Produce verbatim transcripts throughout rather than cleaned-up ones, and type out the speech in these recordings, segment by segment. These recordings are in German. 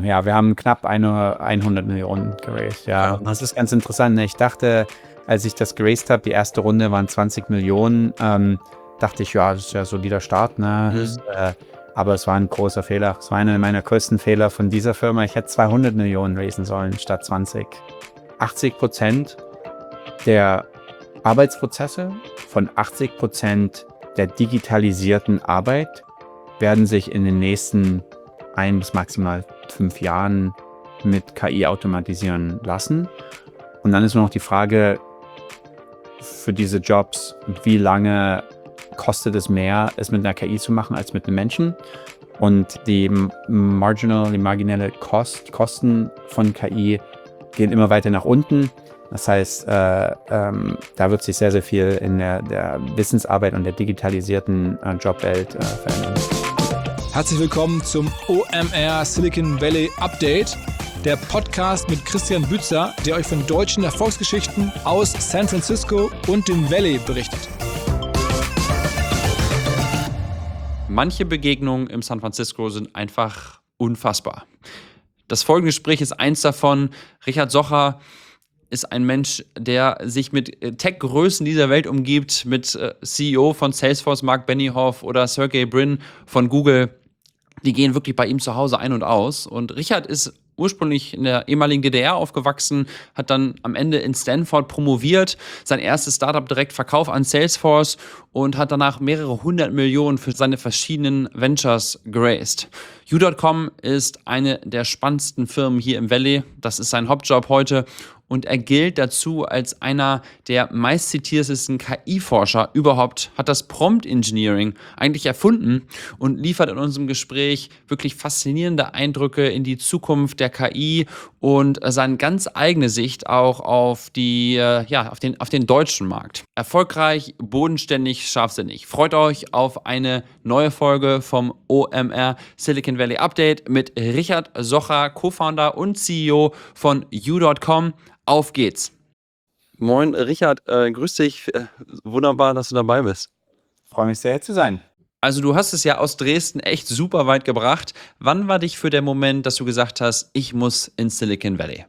ja, wir haben knapp eine, hundert Millionen geraced. Ja, Ja. und das ist ganz interessant. Ne? Ich dachte, als ich das geraced habe, die erste Runde waren zwanzig Millionen, ähm, dachte ich, ja, das ist ja ein solider Start. Ne? Mhm. Das, äh, aber es war ein großer Fehler. Es war einer meiner größten Fehler von dieser Firma. Ich hätte zweihundert Millionen raisen sollen statt zwanzig. achtzig Prozent der Arbeitsprozesse von achtzig Prozent der digitalisierten Arbeit werden sich in den nächsten ein bis maximal fünf Jahren mit K I automatisieren lassen. Und dann ist nur noch die Frage für diese Jobs, wie lange kostet es mehr, es mit einer K I zu machen, als mit einem Menschen? Und die marginal, die marginelle Kost, Kosten von K I gehen immer weiter nach unten. Das heißt, äh, ähm, da wird sich sehr, sehr viel in der, der Wissensarbeit und der digitalisierten äh, Jobwelt äh, verändern. Herzlich willkommen zum O M R Silicon Valley Update, der Podcast mit Christian Bützer, der euch von deutschen Erfolgsgeschichten aus San Francisco und dem Valley berichtet. Manche Begegnungen im San Francisco sind einfach unfassbar. Das folgende Gespräch ist eins davon. Richard Socher ist ein Mensch, der sich mit Tech-Größen dieser Welt umgibt, mit C E O von Salesforce, Mark Benioff oder Sergey Brin von Google. Die gehen wirklich bei ihm zu Hause ein und aus. Und Richard ist ursprünglich in der ehemaligen D D R aufgewachsen, hat dann am Ende in Stanford promoviert, sein erstes Startup direkt verkauft an Salesforce und hat danach mehrere hundert Millionen für seine verschiedenen Ventures geraced. U Punkt com ist eine der spannendsten Firmen hier im Valley. Das ist sein Hauptjob heute. Und er gilt dazu als einer der meistzitiertesten K I-Forscher überhaupt, hat das Prompt Engineering eigentlich erfunden und liefert in unserem Gespräch wirklich faszinierende Eindrücke in die Zukunft der K I und seine ganz eigene Sicht auch auf, die, ja, auf, den, auf den deutschen Markt. Erfolgreich, bodenständig, scharfsinnig. Freut euch auf eine neue Folge vom O M R Silicon Valley Update mit Richard Socher, Co-Founder und C E O von U Punkt com. Auf geht's. Moin, Richard, äh, grüß dich. Äh, wunderbar, dass du dabei bist. Freue mich sehr, hier zu sein. Also du hast es ja aus Dresden echt super weit gebracht. Wann war dich für der Moment, dass du gesagt hast, ich muss in Silicon Valley?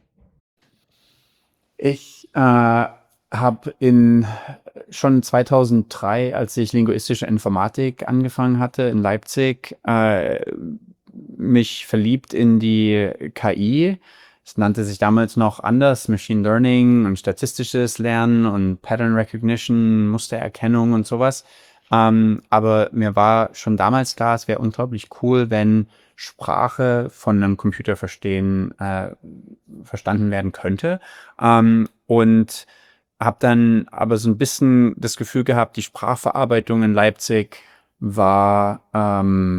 Ich äh, habe in schon zweitausenddrei, als ich linguistische Informatik angefangen hatte in Leipzig, äh, mich verliebt in die K I. Es nannte sich damals noch anders, Machine Learning und statistisches Lernen und Pattern Recognition, Mustererkennung und sowas. Ähm, aber mir war schon damals klar, es wäre unglaublich cool, wenn Sprache von einem Computer verstehen, äh, verstanden werden könnte. Ähm, und habe dann aber so ein bisschen das Gefühl gehabt, die Sprachverarbeitung in Leipzig war ähm,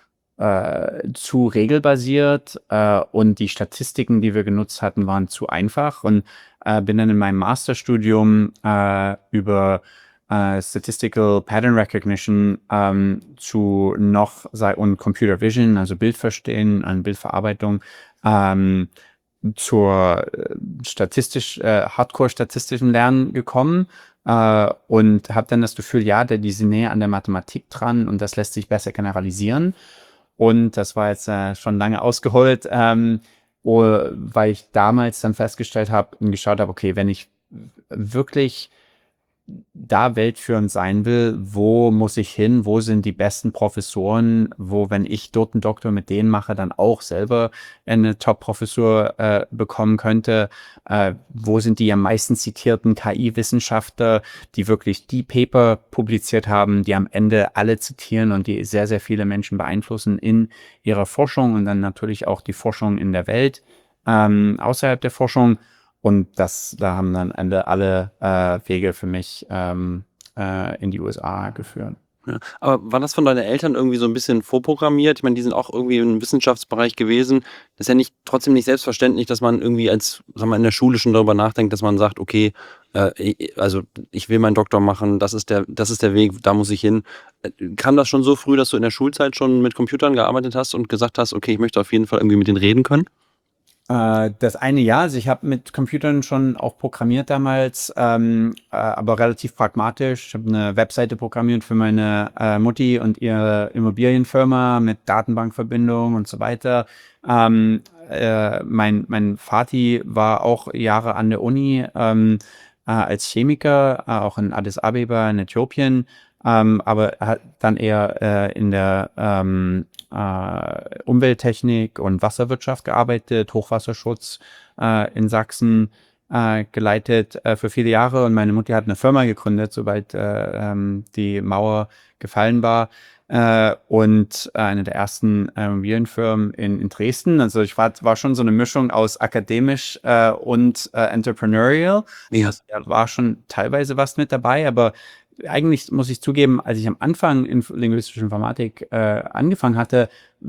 äh, zu regelbasiert äh, und die Statistiken, die wir genutzt hatten, waren zu einfach und äh, bin dann in meinem Masterstudium äh, über äh, Statistical Pattern Recognition ähm, zu noch sei- und Computer Vision, also Bildverstehen, an Bildverarbeitung, ähm, zur äh, statistisch, äh, Hardcore-statistischen Lernen gekommen äh, und habe dann das Gefühl, ja, da, die sind näher an der Mathematik dran und das lässt sich besser generalisieren. Und das war jetzt äh, schon lange ausgeholt, ähm, oh, weil ich damals dann festgestellt habe und geschaut habe, okay, wenn ich wirklich da weltführend sein will, wo muss ich hin, wo sind die besten Professoren, wo, wenn ich dort einen Doktor mit denen mache, dann auch selber eine Top-Professur äh, bekommen könnte, äh, wo sind die am meisten zitierten K I-Wissenschaftler, die wirklich die Paper publiziert haben, die am Ende alle zitieren und die sehr, sehr viele Menschen beeinflussen in ihrer Forschung und dann natürlich auch die Forschung in der Welt, ähm, außerhalb der Forschung. Und das, da haben dann am Ende alle äh, Wege für mich ähm, äh, in die U S A geführt. Ja, aber war das von deinen Eltern irgendwie so ein bisschen vorprogrammiert? Ich meine, die sind auch irgendwie im Wissenschaftsbereich gewesen. Das ist ja nicht, trotzdem nicht selbstverständlich, dass man irgendwie als, sagen wir, in der Schule schon darüber nachdenkt, dass man sagt, okay, äh, also ich will meinen Doktor machen, das ist der, das ist der Weg, da muss ich hin. Äh, Kam das schon so früh, dass du in der Schulzeit schon mit Computern gearbeitet hast und gesagt hast, okay, ich möchte auf jeden Fall irgendwie mit denen reden können? Äh, das eine ja, also ich habe mit Computern schon auch programmiert damals, ähm, äh, aber relativ pragmatisch. Ich habe eine Webseite programmiert für meine äh, Mutti und ihre Immobilienfirma mit Datenbankverbindung und so weiter. Ähm, äh, mein, mein Vati war auch Jahre an der Uni ähm, äh, als Chemiker, äh, auch in Addis Abeba in Äthiopien, ähm, aber er hat dann eher äh, in der ähm, äh, Umwelttechnik und Wasserwirtschaft gearbeitet, Hochwasserschutz äh, in Sachsen äh, geleitet äh, für viele Jahre und meine Mutter hat eine Firma gegründet, sobald äh, ähm, die Mauer gefallen war. Äh, und äh, eine der ersten äh, Immobilienfirmen in, in Dresden. Also ich war, war schon so eine Mischung aus akademisch äh, und äh, entrepreneurial. Ja. Also, da war schon teilweise was mit dabei, aber eigentlich muss ich zugeben, als ich am Anfang in linguistische Informatik äh, angefangen hatte,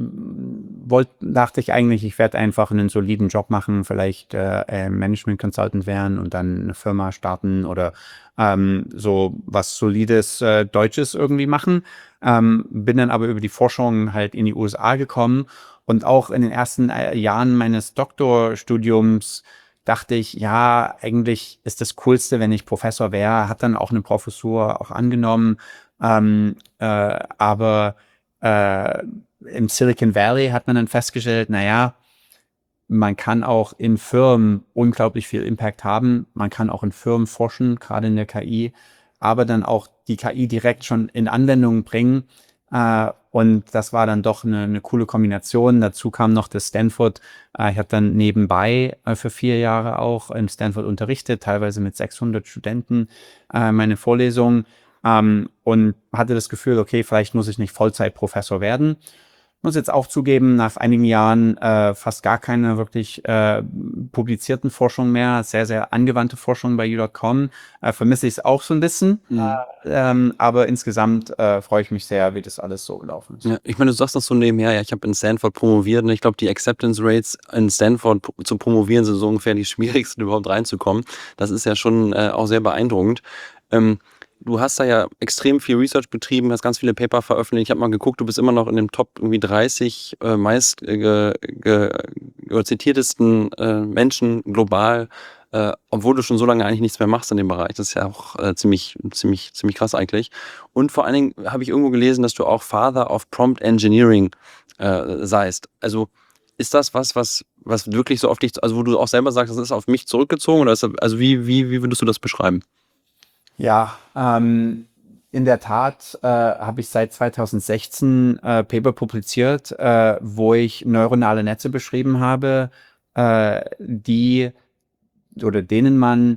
wollt, dachte ich eigentlich, ich werde einfach einen soliden Job machen, vielleicht äh, Management Consultant werden und dann eine Firma starten oder ähm, so was solides äh, Deutsches irgendwie machen. Ähm, bin dann aber über die Forschung halt in die U S A gekommen und auch in den ersten äh, Jahren meines Doktorstudiums dachte ich, ja, eigentlich ist das Coolste, wenn ich Professor wäre. Hat dann auch eine Professur auch angenommen. Ähm, äh, aber äh, im Silicon Valley hat man dann festgestellt, naja, man kann auch in Firmen unglaublich viel Impact haben. Man kann auch in Firmen forschen, gerade in der K I, aber dann auch die K I direkt schon in Anwendungen bringen. Äh, und das war dann doch eine, eine coole Kombination. Dazu kam noch das Stanford. Äh, ich habe dann nebenbei äh, für vier Jahre auch in Stanford unterrichtet, teilweise mit sechshundert Studenten äh, meine Vorlesungen ähm, und hatte das Gefühl, okay, vielleicht muss ich nicht Vollzeitprofessor werden. Muss jetzt auch zugeben, nach einigen Jahren äh, fast gar keine wirklich äh, publizierten Forschung mehr, sehr, sehr angewandte Forschung bei U Punkt com. Äh, vermisse ich es auch so ein bisschen, Mhm. äh, ähm, aber insgesamt äh, freue ich mich sehr, wie das alles so gelaufen ist. Ja, ich meine, du sagst das so nebenher, ja, ich habe in Stanford promoviert und ich glaube, die Acceptance Rates in Stanford p- zu promovieren sind so ungefähr die schwierigsten, überhaupt reinzukommen. Das ist ja schon äh, auch sehr beeindruckend. Ähm, du hast da ja extrem viel Research betrieben, hast ganz viele Paper veröffentlicht. Ich habe mal geguckt, du bist immer noch in dem Top irgendwie dreißig äh, meist äh, ge, ge, ge, zitiertesten äh, Menschen global, äh, obwohl du schon so lange eigentlich nichts mehr machst in dem Bereich. Das ist ja auch äh, ziemlich, ziemlich, ziemlich krass eigentlich. Und vor allen Dingen habe ich irgendwo gelesen, dass du auch Father of Prompt Engineering äh, seist. Also ist das was, was, was wirklich so auf dich, also wo du auch selber sagst, das ist auf mich zurückgezogen oder ist das, also wie, wie, wie würdest du das beschreiben? Ja, ähm, in der Tat äh, habe ich seit zweitausendsechzehn äh, Paper publiziert, äh, wo ich neuronale Netze beschrieben habe, äh, die oder denen man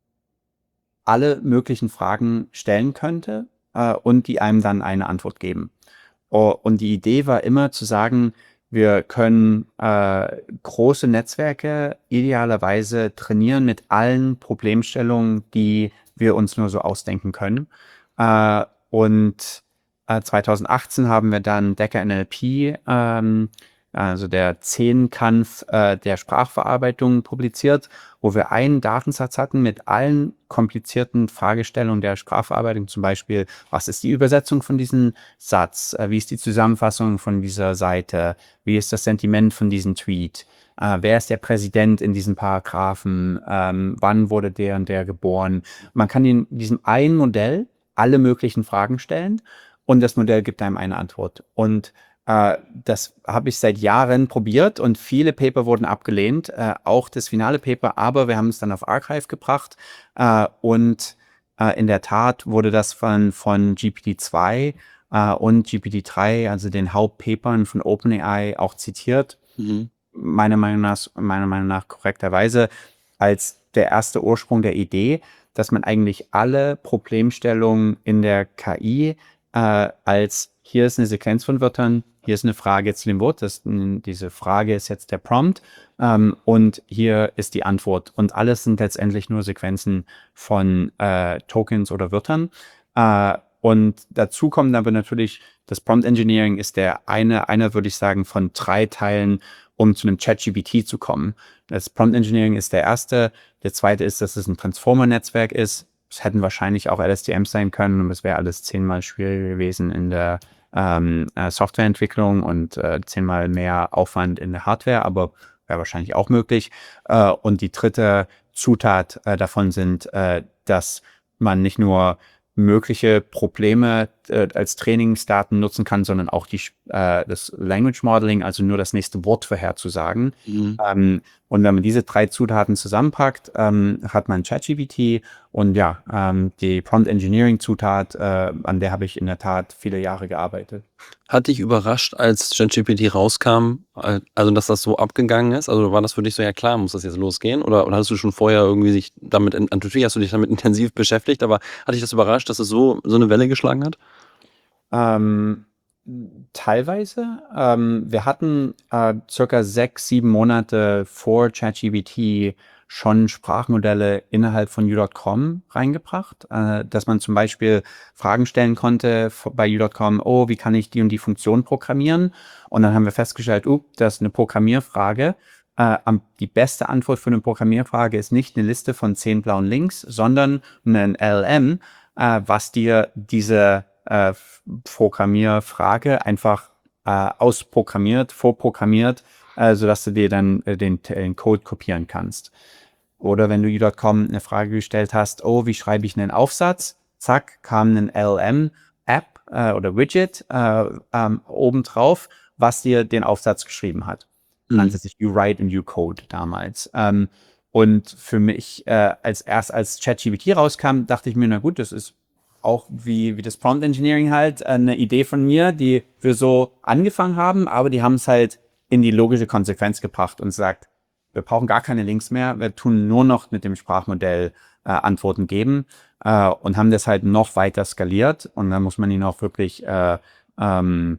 alle möglichen Fragen stellen könnte äh, und die einem dann eine Antwort geben. Oh, und die Idee war immer zu sagen, wir können äh, große Netzwerke idealerweise trainieren mit allen Problemstellungen, die wir uns nur so ausdenken können. Äh, und äh, zweitausendachtzehn haben wir dann Decker N L P, ähm, also der Zehnkampf äh, der Sprachverarbeitung publiziert, wo wir einen Datensatz hatten mit allen komplizierten Fragestellungen der Sprachverarbeitung, zum Beispiel, was ist die Übersetzung von diesem Satz, äh, wie ist die Zusammenfassung von dieser Seite, wie ist das Sentiment von diesem Tweet, äh, wer ist der Präsident in diesem Paragraphen, ähm, wann wurde der und der geboren. Man kann in diesem einen Modell alle möglichen Fragen stellen und das Modell gibt einem eine Antwort. Und äh, das habe ich seit Jahren probiert und viele Paper wurden abgelehnt, äh, auch das finale Paper, aber wir haben es dann auf Archive gebracht äh, und äh, in der Tat wurde das von, von G P T zwei äh, und G P T drei, also den Hauptpapern von OpenAI, auch zitiert. Mhm. Meiner Meinung nach, meiner Meinung nach korrekterweise als der erste Ursprung der Idee, dass man eigentlich alle Problemstellungen in der K I äh, als hier ist eine Sequenz von Wörtern, hier ist eine Frage zu dem Wort, das, diese Frage ist jetzt der Prompt ähm, und hier ist die Antwort. Und alles sind letztendlich nur Sequenzen von äh, Tokens oder Wörtern. Äh, und dazu kommen aber natürlich, das Prompt Engineering ist der eine, einer würde ich sagen, von drei Teilen, um zu einem ChatGPT zu kommen. Das Prompt Engineering ist der erste. Der zweite ist, dass es ein Transformer-Netzwerk ist. Es hätten wahrscheinlich auch L S T Ms sein können und es wäre alles zehnmal schwieriger gewesen in der ähm, äh, Softwareentwicklung und äh, zehnmal mehr Aufwand in der Hardware, aber wäre wahrscheinlich auch möglich. Äh, und die dritte Zutat äh, davon sind, äh, dass man nicht nur mögliche Probleme äh, als Trainingsdaten nutzen kann, sondern auch die, äh, das Language Modeling, also nur das nächste Wort vorherzusagen. Mhm. Ähm, und wenn man diese drei Zutaten zusammenpackt, ähm, hat man ChatGPT und ja, ähm, die Prompt Engineering Zutat, äh, an der habe ich in der Tat viele Jahre gearbeitet. Hat dich überrascht, als ChatGPT rauskam, äh, also dass das so abgegangen ist? Also war das für dich so, ja klar, muss das jetzt losgehen? Oder, oder hast du schon vorher irgendwie sich damit, in, natürlich hast du dich damit intensiv beschäftigt, aber hat dich das überrascht, dass es so, so eine Welle geschlagen hat? Ähm, teilweise. Ähm, wir hatten äh, circa sechs, sieben Monate vor ChatGPT schon Sprachmodelle innerhalb von U Punkt com reingebracht, äh, dass man zum Beispiel Fragen stellen konnte f- bei U Punkt com, oh, wie kann ich die und die Funktion programmieren? Und dann haben wir festgestellt, uh, das ist eine Programmierfrage. Äh, am, die beste Antwort für eine Programmierfrage ist nicht eine Liste von zehn blauen Links, sondern ein L L M, äh, was dir diese äh, F- Programmierfrage einfach äh, ausprogrammiert, vorprogrammiert, äh, sodass du dir dann äh, den, den Code kopieren kannst. Oder wenn du U Punkt com eine Frage gestellt hast, oh, wie schreibe ich einen Aufsatz? Zack, kam ein L L M-App äh, oder Widget äh, ähm, obendrauf, was dir den Aufsatz geschrieben hat. Nannte sich U-Write und U-Code damals. Ähm, und für mich, äh, als erst als ChatGPT rauskam, dachte ich mir, na gut, das ist auch wie, wie das Prompt Engineering halt, äh, eine Idee von mir, die wir so angefangen haben, aber die haben es halt in die logische Konsequenz gebracht und sagt, wir brauchen gar keine Links mehr, wir tun nur noch mit dem Sprachmodell äh, Antworten geben äh, und haben das halt noch weiter skaliert und dann muss man ihnen auch wirklich äh, ähm,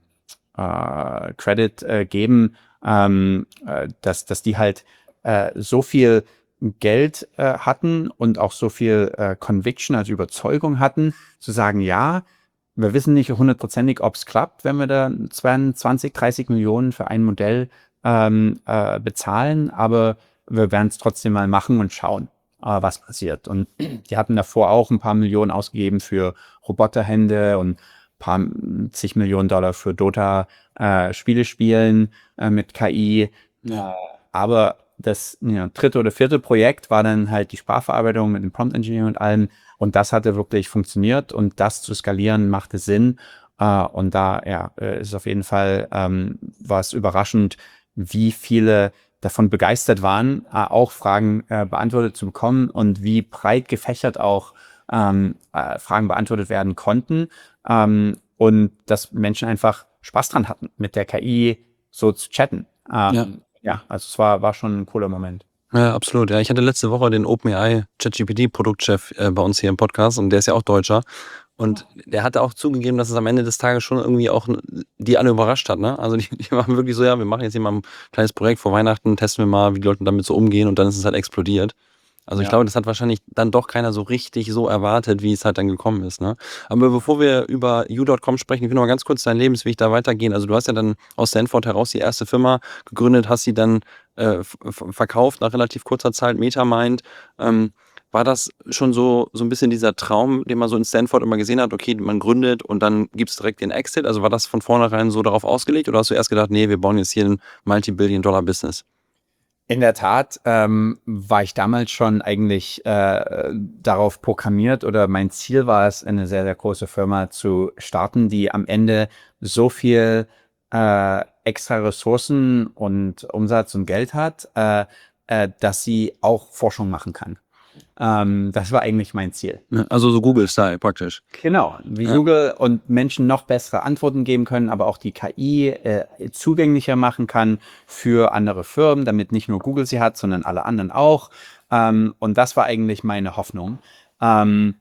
äh, Credit äh, geben, ähm, äh, dass, dass die halt äh, so viel Geld äh, hatten und auch so viel äh, Conviction, also Überzeugung hatten, zu sagen, ja, wir wissen nicht hundertprozentig, ob es klappt, wenn wir da zwanzig, dreißig Millionen für ein Modell ähm, äh, bezahlen, aber wir werden es trotzdem mal machen und schauen, äh, was passiert. Und die hatten davor auch ein paar Millionen ausgegeben für Roboterhände und ein paar zig Millionen Dollar für Dota äh, Spiele spielen äh, mit K I. Ja. Aber das ja, dritte oder vierte Projekt war dann halt die Sprachverarbeitung mit dem Prompt Engineering und allem. Und das hatte wirklich funktioniert und das zu skalieren machte Sinn. Äh, und da ja, äh, ist auf jeden Fall ähm, war es überraschend, wie viele davon begeistert waren, äh, auch Fragen äh, beantwortet zu bekommen und wie breit gefächert auch ähm, äh, Fragen beantwortet werden konnten. Ähm, und dass Menschen einfach Spaß dran hatten, mit der K I so zu chatten. Ähm, Ja. ja, also es war, war schon ein cooler Moment. Ja, absolut. Ja, ich hatte letzte Woche den OpenAI ChatGPT-Produktchef äh, bei uns hier im Podcast und der ist ja auch Deutscher. Und der hatte auch zugegeben, dass es am Ende des Tages schon irgendwie auch n- die alle überrascht hat. Ne? Also die, die waren wirklich so, ja, wir machen jetzt hier mal ein kleines Projekt vor Weihnachten, testen wir mal, wie die Leute damit so umgehen und dann ist es halt explodiert. Also ich Ja. glaube, das hat wahrscheinlich dann doch keiner so richtig so erwartet, wie es halt dann gekommen ist. Ne? Aber bevor wir über U Punkt com sprechen, ich will noch mal ganz kurz deinen Lebensweg da weitergehen. Also du hast ja dann aus Stanford heraus die erste Firma gegründet, hast sie dann äh, f- f- verkauft nach relativ kurzer Zeit, Metamind. Ähm, war das schon so, so ein bisschen dieser Traum, den man so in Stanford immer gesehen hat, okay, man gründet und dann gibt es direkt den Exit? Also war das von vornherein so darauf ausgelegt oder hast du erst gedacht, nee, wir bauen jetzt hier ein Multi-Billion-Dollar-Business? In der Tat ähm, war ich damals schon eigentlich äh, darauf programmiert oder mein Ziel war es, eine sehr, sehr große Firma zu starten, die am Ende so viel äh, extra Ressourcen und Umsatz und Geld hat, äh, äh, dass sie auch Forschung machen kann. Ähm, das war eigentlich mein Ziel. Ne? Also so Google-Style praktisch. Genau, wie Ja. Google und Menschen noch bessere Antworten geben können, aber auch die K I äh, zugänglicher machen kann für andere Firmen, damit nicht nur Google sie hat, sondern alle anderen auch. Ähm, und das war eigentlich meine Hoffnung. Ähm,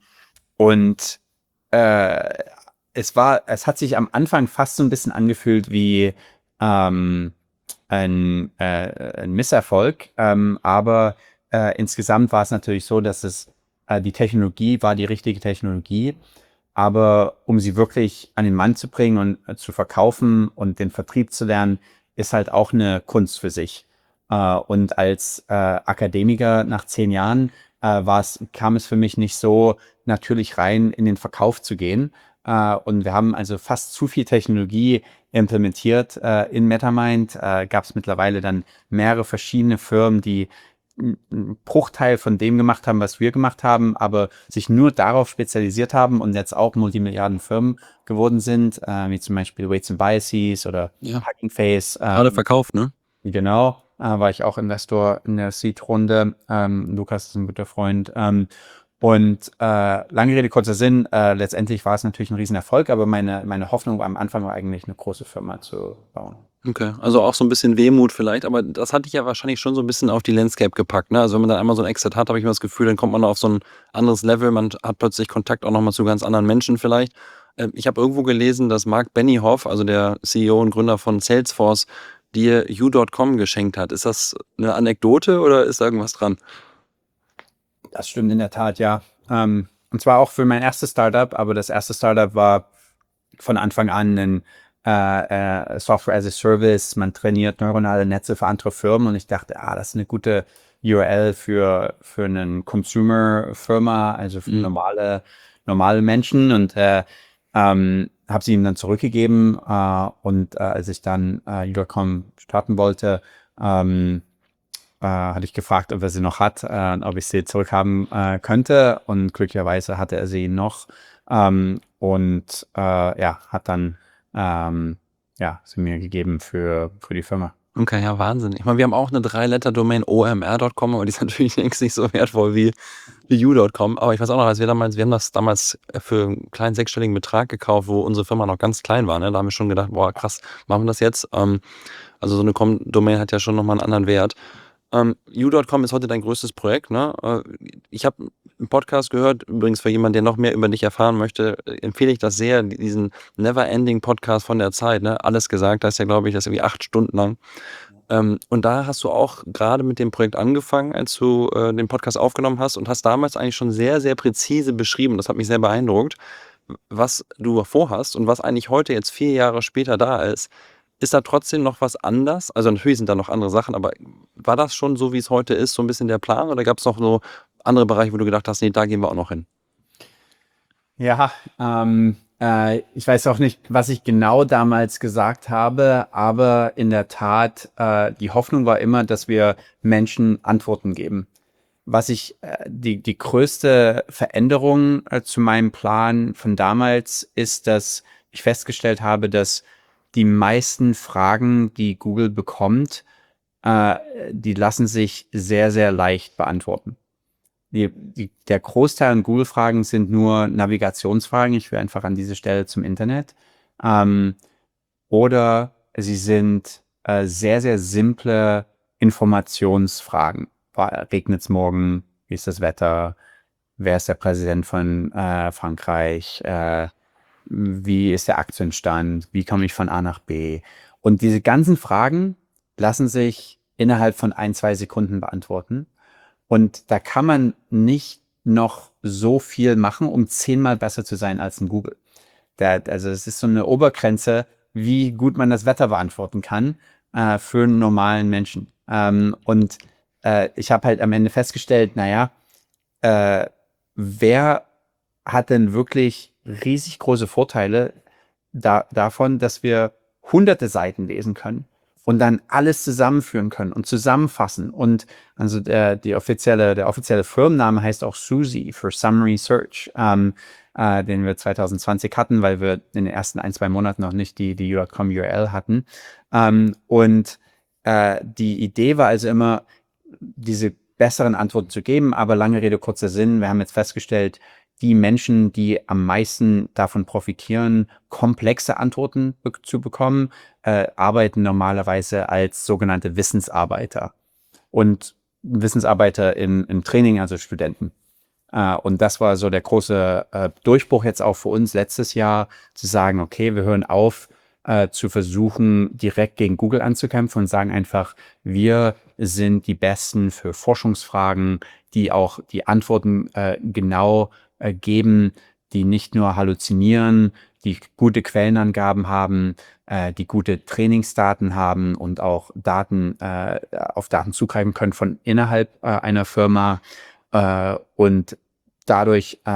und äh, es war, es hat sich am Anfang fast so ein bisschen angefühlt wie ähm, ein, äh, ein Misserfolg, ähm, aber äh, insgesamt war es natürlich so, dass es äh, die Technologie war die richtige Technologie, aber um sie wirklich an den Mann zu bringen und äh, zu verkaufen und den Vertrieb zu lernen, ist halt auch eine Kunst für sich. Äh, und als äh, Akademiker nach zehn Jahren äh, war es, kam es für mich nicht so natürlich rein, in den Verkauf zu gehen. Äh, und wir haben also fast zu viel Technologie implementiert äh, in MetaMind. Äh, Gab es mittlerweile dann mehrere verschiedene Firmen, die einen Bruchteil von dem gemacht haben, was wir gemacht haben, aber sich nur darauf spezialisiert haben und jetzt auch Multimilliarden Firmen geworden sind, äh, wie zum Beispiel Weights and Biases oder Ja. Hugging Face. Gerade Ähm, verkauft, ne? genau, äh, war ich auch Investor in der Seed-Runde. Ähm, Lukas ist ein guter Freund. Ähm, und äh, lange Rede, kurzer Sinn, äh, letztendlich war es natürlich ein Riesenerfolg, aber meine, meine Hoffnung am Anfang war eigentlich, eine große Firma zu bauen. Okay, also auch so ein bisschen Wehmut vielleicht, aber das hatte ich ja wahrscheinlich schon so ein bisschen auf die Landscape gepackt, ne? Also wenn man dann einmal so ein Exit hat, habe ich immer das Gefühl, dann kommt man auf so ein anderes Level, man hat plötzlich Kontakt auch nochmal zu ganz anderen Menschen vielleicht. Ähm, ich habe irgendwo gelesen, dass Mark Benioff, also der C E O und Gründer von Salesforce, dir you Punkt com geschenkt hat. Ist das eine Anekdote oder ist da irgendwas dran? Das stimmt in der Tat, ja. Ähm, und zwar auch für mein erstes Startup, aber das erste Startup war von Anfang an ein äh, äh, Software as a Service. Man trainiert neuronale Netze für andere Firmen und ich dachte, ah, das ist eine gute U R L für, für eine Consumer-Firma, also für Mhm. normale, normale Menschen und äh, ähm, habe sie ihm dann zurückgegeben äh, und äh, als ich dann äh, you Punkt com starten wollte, ähm, äh, hatte ich gefragt, ob er sie noch hat, äh, ob ich sie zurückhaben äh, könnte. Und glücklicherweise hatte er sie noch. Ähm, und äh, ja, hat dann ähm, ja, sie mir gegeben für, für die Firma. Okay, ja, Wahnsinn. Ich meine, wir haben auch eine Drei-Letter-Domain O M R Punkt com, aber die ist natürlich längst nicht so wertvoll wie, wie you Punkt com. Aber ich weiß auch noch, als wir damals, wir haben das damals für einen kleinen sechsstelligen Betrag gekauft, wo unsere Firma noch ganz klein war. Ne? Da haben wir schon gedacht, boah, krass, machen wir das jetzt? Ähm, also so eine Com- Domain hat ja schon nochmal einen anderen Wert. Ähm, you Punkt com ist heute dein größtes Projekt, ne? Äh, ich habe einen Podcast gehört, übrigens für jemanden, der noch mehr über dich erfahren möchte, äh, empfehle ich das sehr, diesen Never-Ending Podcast von der Zeit, ne? Alles gesagt, das ist ja, glaube ich, das ist irgendwie acht Stunden lang. Ähm, und da hast du auch gerade mit dem Projekt angefangen, als du äh, den Podcast aufgenommen hast und hast damals eigentlich schon sehr, sehr präzise beschrieben, das hat mich sehr beeindruckt, was du vorhast und was eigentlich heute jetzt vier Jahre später da ist. Ist da trotzdem noch was anders? Also natürlich sind da noch andere Sachen, aber war das schon so, wie es heute ist, so ein bisschen der Plan oder gab es noch so andere Bereiche, wo du gedacht hast, nee, da gehen wir auch noch hin? Ja, ähm, äh, ich weiß auch nicht, was ich genau damals gesagt habe, aber in der Tat, äh, die Hoffnung war immer, dass wir Menschen Antworten geben. Was ich, äh, die, die größte Veränderung äh, zu meinem Plan von damals ist, dass ich festgestellt habe, dass die meisten Fragen, die Google bekommt, äh, die lassen sich sehr, sehr leicht beantworten. Die, die, der Großteil an Google-Fragen sind nur Navigationsfragen. Ich will einfach an diese Stelle zum Internet. Ähm, oder sie sind äh, sehr, sehr simple Informationsfragen. Regnet es morgen? Wie ist das Wetter? Wer ist der Präsident von äh, Frankreich? Äh, wie ist der Aktienstand? Wie komme ich von A nach B? Und diese ganzen Fragen lassen sich innerhalb von ein, zwei Sekunden beantworten. Und da kann man nicht noch so viel machen, um zehnmal besser zu sein als ein Google. Der, also es ist so eine Obergrenze, wie gut man das Wetter beantworten kann äh, für einen normalen Menschen. Ähm, und äh, ich habe halt am Ende festgestellt, naja, äh, wer hat denn wirklich riesig große Vorteile da, davon, dass wir hunderte Seiten lesen können und dann alles zusammenführen können und zusammenfassen. Und also der, die offizielle, der offizielle Firmenname heißt auch SUSI für Summary Search, ähm, äh, den wir zwanzig zwanzig hatten, weil wir in den ersten ein, zwei Monaten noch nicht die, die you Punkt com U R L hatten. Ähm, und äh, die Idee war also immer, diese besseren Antworten zu geben, aber lange Rede, kurzer Sinn. Wir haben jetzt festgestellt, die Menschen, die am meisten davon profitieren, komplexe Antworten be- zu bekommen, äh, arbeiten normalerweise als sogenannte Wissensarbeiter. Und Wissensarbeiter im, im Training, also Studenten. Äh, und das war so der große äh, Durchbruch jetzt auch für uns letztes Jahr, zu sagen, okay, wir hören auf, äh, zu versuchen, direkt gegen Google anzukämpfen und sagen einfach, wir sind die Besten für Forschungsfragen, die auch die Antworten äh, genau äh, geben, die nicht nur halluzinieren, die gute Quellenangaben haben, äh, die gute Trainingsdaten haben und auch Daten äh, auf Daten zugreifen können von innerhalb äh, einer Firma äh, und dadurch äh,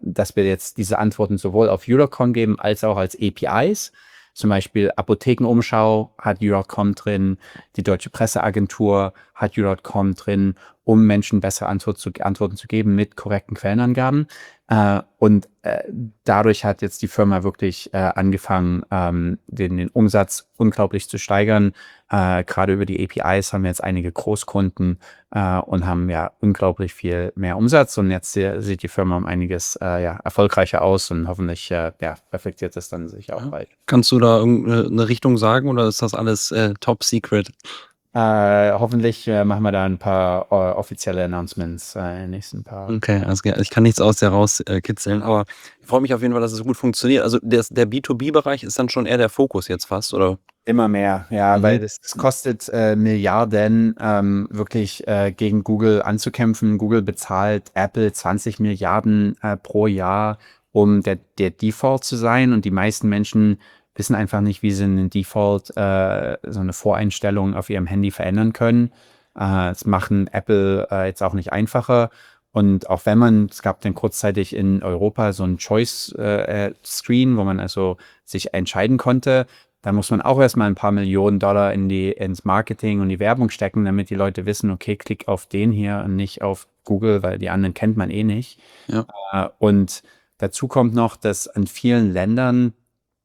dass wir jetzt diese Antworten sowohl auf Euro Punkt com geben, als auch als A P Is. Zum Beispiel Apothekenumschau hat Euro Punkt com drin, die Deutsche Presseagentur hat Euro Punkt com drin, um Menschen bessere Antwort zu, Antworten zu geben mit korrekten Quellenangaben. Äh, und äh, dadurch hat jetzt die Firma wirklich äh, angefangen, ähm, den, den Umsatz unglaublich zu steigern. Äh, gerade über die A P Is haben wir jetzt einige Großkunden äh, und haben ja unglaublich viel mehr Umsatz. Und jetzt äh, sieht die Firma um einiges äh, ja, erfolgreicher aus und hoffentlich äh, ja, reflektiert es dann sich auch bald. Kannst du da irgendeine Richtung sagen oder ist das alles äh, top secret? Äh, hoffentlich äh, machen wir da ein paar äh, offizielle Announcements äh, in den nächsten paar. Okay, also ich kann nichts aus der rauskitzeln, aber ich freue mich auf jeden Fall, dass es gut funktioniert. Also der, der B zwei B-Bereich ist dann schon eher der Fokus jetzt fast, oder? Immer mehr, ja, Mhm. weil das, das kostet äh, Milliarden, ähm, wirklich äh, gegen Google anzukämpfen. Google bezahlt Apple zwanzig Milliarden äh, pro Jahr, um der, der Default zu sein. Und die meisten Menschen wissen einfach nicht, wie sie einen Default, äh, so eine Voreinstellung auf ihrem Handy verändern können. Äh, das machen Apple äh, jetzt auch nicht einfacher. Und auch wenn man, es gab dann kurzzeitig in Europa so ein Choice-Screen, wo man also sich entscheiden konnte. Da muss man auch erstmal ein paar Millionen Dollar in die, ins Marketing und die Werbung stecken, damit die Leute wissen, okay, klick auf den hier und nicht auf Google, weil die anderen kennt man eh nicht. Ja. Äh, und dazu kommt noch, dass in vielen Ländern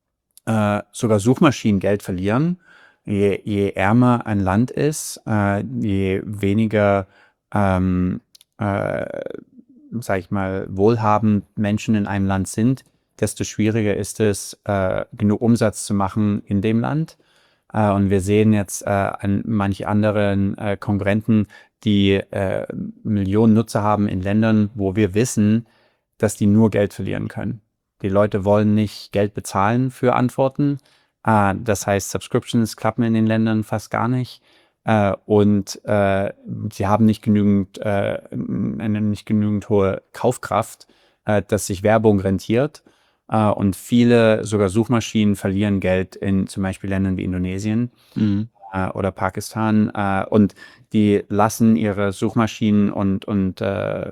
äh, sogar Suchmaschinen Geld verlieren. Je, je ärmer ein Land ist, äh, je weniger, ähm, äh, sag ich mal, wohlhabend Menschen in einem Land sind, desto schwieriger ist es, äh, genug Umsatz zu machen in dem Land. Äh, und wir sehen jetzt äh, an manche anderen äh, Konkurrenten, die äh, Millionen Nutzer haben in Ländern, wo wir wissen, dass die nur Geld verlieren können. Die Leute wollen nicht Geld bezahlen für Antworten. Äh, das heißt, Subscriptions klappen in den Ländern fast gar nicht. Äh, und äh, sie haben nicht genügend, äh, eine nicht genügend hohe Kaufkraft, äh, dass sich Werbung rentiert. Uh, und viele, sogar Suchmaschinen, verlieren Geld in zum Beispiel Ländern wie Indonesien Mhm. uh, oder Pakistan. Uh, und die lassen ihre Suchmaschinen und, und uh,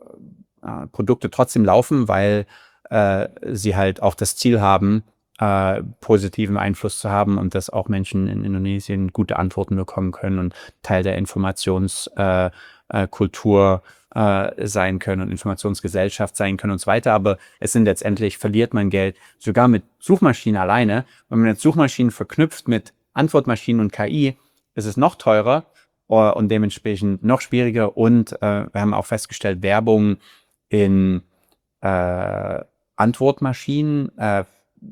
uh, Produkte trotzdem laufen, weil uh, sie halt auch das Ziel haben, uh, positiven Einfluss zu haben und dass auch Menschen in Indonesien gute Antworten bekommen können und Teil der Informationskultur uh, uh, Äh, sein können und Informationsgesellschaft sein können und so weiter. Aber es sind letztendlich, verliert man Geld sogar mit Suchmaschinen alleine. Wenn man jetzt Suchmaschinen verknüpft mit Antwortmaschinen und K I, ist es noch teurer uh, und dementsprechend noch schwieriger. Und äh, wir haben auch festgestellt, Werbung in äh, Antwortmaschinen äh,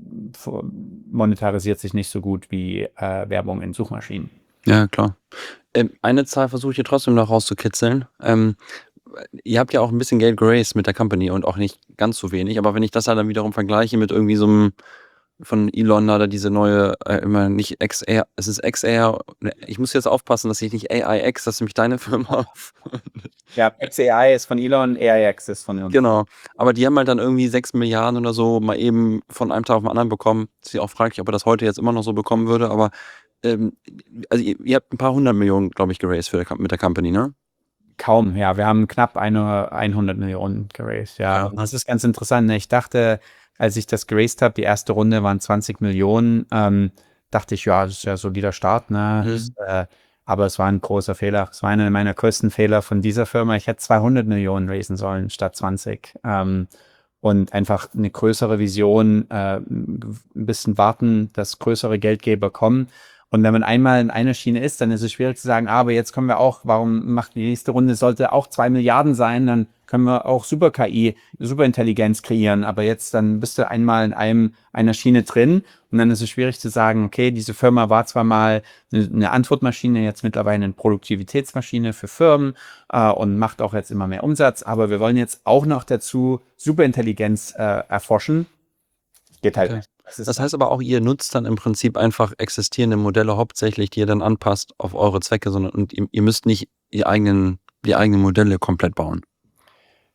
monetarisiert sich nicht so gut wie äh, Werbung in Suchmaschinen. Ja, klar. Ähm, eine Zahl versuche ich hier trotzdem noch rauszukitzeln. Ähm, ihr habt ja auch ein bisschen Geld geraced mit der Company und auch nicht ganz so wenig, aber wenn ich das halt dann wiederum vergleiche mit irgendwie so einem von Elon oder diese neue, äh, immer nicht X R, es ist X R, ich muss jetzt aufpassen, dass ich nicht A I X, das ist nämlich deine Firma. Ja, X A I ist von Elon, A I X ist von uns. Genau, aber die haben halt dann irgendwie sechs Milliarden oder so mal eben von einem Tag auf den anderen bekommen. Das ist auch fraglich, ob er das heute jetzt immer noch so bekommen würde, aber ähm, also ihr, ihr habt ein paar hundert Millionen, glaube ich, geraced für der, mit der Company, ne? Kaum, ja. Wir haben knapp eine, hundert Millionen geraced, ja. Ja. Und das ist ganz interessant. Ne? Ich dachte, als ich das geraced habe, die erste Runde waren zwanzig Millionen, ähm, dachte ich, ja, das ist ja ein solider Start, ne? Mhm. Das, äh, aber es war ein großer Fehler. Es war einer meiner größten Fehler von dieser Firma. Ich hätte zweihundert Millionen raisen sollen statt zwanzig. Ähm, und einfach eine größere Vision, äh, ein bisschen warten, dass größere Geldgeber kommen. Und wenn man einmal in einer Schiene ist, dann ist es schwierig zu sagen, ah, aber jetzt können wir auch, warum macht die nächste Runde, sollte auch zwei Milliarden sein, dann können wir auch super K I, Superintelligenz kreieren. Aber jetzt, dann bist du einmal in einem, einer Schiene drin und dann ist es schwierig zu sagen, okay, diese Firma war zwar mal eine, eine Antwortmaschine, jetzt mittlerweile eine Produktivitätsmaschine für Firmen äh, und macht auch jetzt immer mehr Umsatz, aber wir wollen jetzt auch noch dazu Superintelligenz äh, erforschen. Geht halt Okay. nicht. Das ist Das heißt aber auch, ihr nutzt dann im Prinzip einfach existierende Modelle hauptsächlich, die ihr dann anpasst auf eure Zwecke, sondern und ihr, ihr müsst nicht die eigenen, die eigenen Modelle komplett bauen.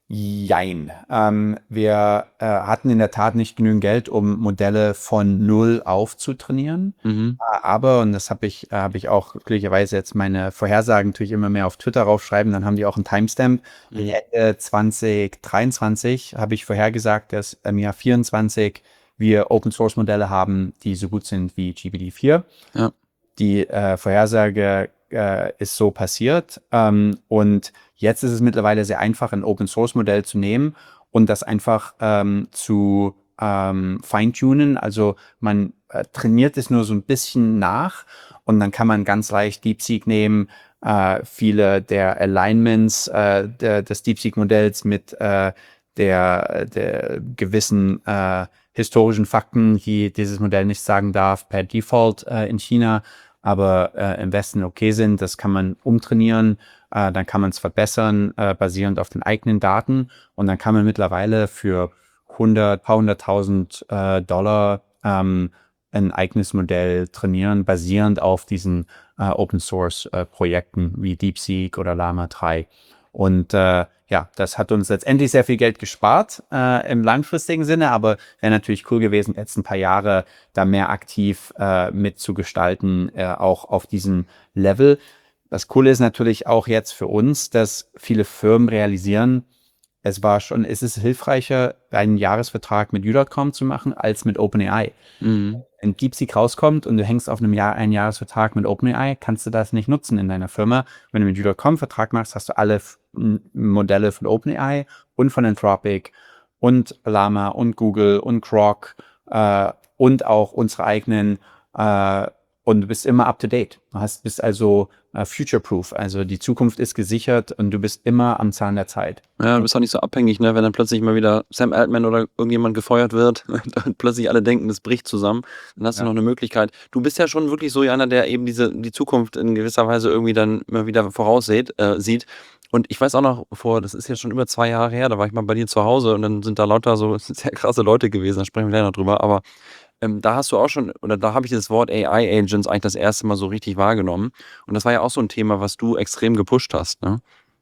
Jein. Ähm, wir äh, hatten in der Tat nicht genügend Geld, um Modelle von null auf zu trainieren. Mhm. Äh, Aber, und das habe ich, äh, habe ich auch glücklicherweise jetzt meine Vorhersagen natürlich immer mehr auf Twitter raufschreiben, dann haben die auch einen Timestamp. Mhm. Ende zwanzig dreiundzwanzig habe ich vorhergesagt, dass im Jahr vierundzwanzig wir Open Source Modelle haben, die so gut sind wie G P T vier. Ja. Die äh, Vorhersage äh, ist so passiert. Ähm, und jetzt ist es mittlerweile sehr einfach, ein Open-Source-Modell zu nehmen und das einfach ähm, zu ähm, feintunen. Also man äh, trainiert es nur so ein bisschen nach und dann kann man ganz leicht DeepSeek nehmen, äh, viele der Alignments äh, der, des DeepSeek-Modells mit äh, der, der gewissen äh, historischen Fakten, die dieses Modell nicht sagen darf, per Default äh, in China, aber äh, im Westen okay sind. Das kann man umtrainieren, äh, dann kann man es verbessern, äh, basierend auf den eigenen Daten. Und dann kann man mittlerweile für hundert, paar hunderttausend äh, Dollar ähm, ein eigenes Modell trainieren, basierend auf diesen äh, Open Source äh, Projekten wie DeepSeek oder Llama drei. Und äh, ja, das hat uns letztendlich sehr viel Geld gespart äh, im langfristigen Sinne, aber wäre natürlich cool gewesen, jetzt ein paar Jahre da mehr aktiv äh, mitzugestalten, äh, auch auf diesem Level. Das Coole ist natürlich auch jetzt für uns, dass viele Firmen realisieren, es war schon, es ist hilfreicher, einen Jahresvertrag mit U Punkt com zu machen, als mit OpenAI. Mhm. Wenn DeepSeek rauskommt und du hängst auf einem Jahr, einen Jahresvertrag mit OpenAI, kannst du das nicht nutzen in deiner Firma. Wenn du mit U Punkt com Vertrag machst, hast du alle F- M- Modelle von OpenAI und von Anthropic und Llama und Google und Grok äh, und auch unsere eigenen äh, und du bist immer up to date. Du hast, bist also äh, future-proof. Also die Zukunft ist gesichert und du bist immer am Zahn der Zeit. Ja, du bist auch nicht so abhängig, ne? Wenn dann plötzlich mal wieder Sam Altman oder irgendjemand gefeuert wird und plötzlich alle denken, das bricht zusammen, dann hast du Ja. noch eine Möglichkeit. Du bist ja schon wirklich so einer, der eben diese die Zukunft in gewisser Weise irgendwie dann immer wieder voraussieht, äh, sieht. Und ich weiß auch noch vor, das ist ja schon über zwei Jahre her, da war ich mal bei dir zu Hause und dann sind da lauter so sehr krasse Leute gewesen, da sprechen wir gleich noch drüber. Aber ähm, da hast du auch schon, oder da habe ich das Wort A I-Agents eigentlich das erste Mal so richtig wahrgenommen. Und das war ja auch so ein Thema, was du extrem gepusht hast, ne?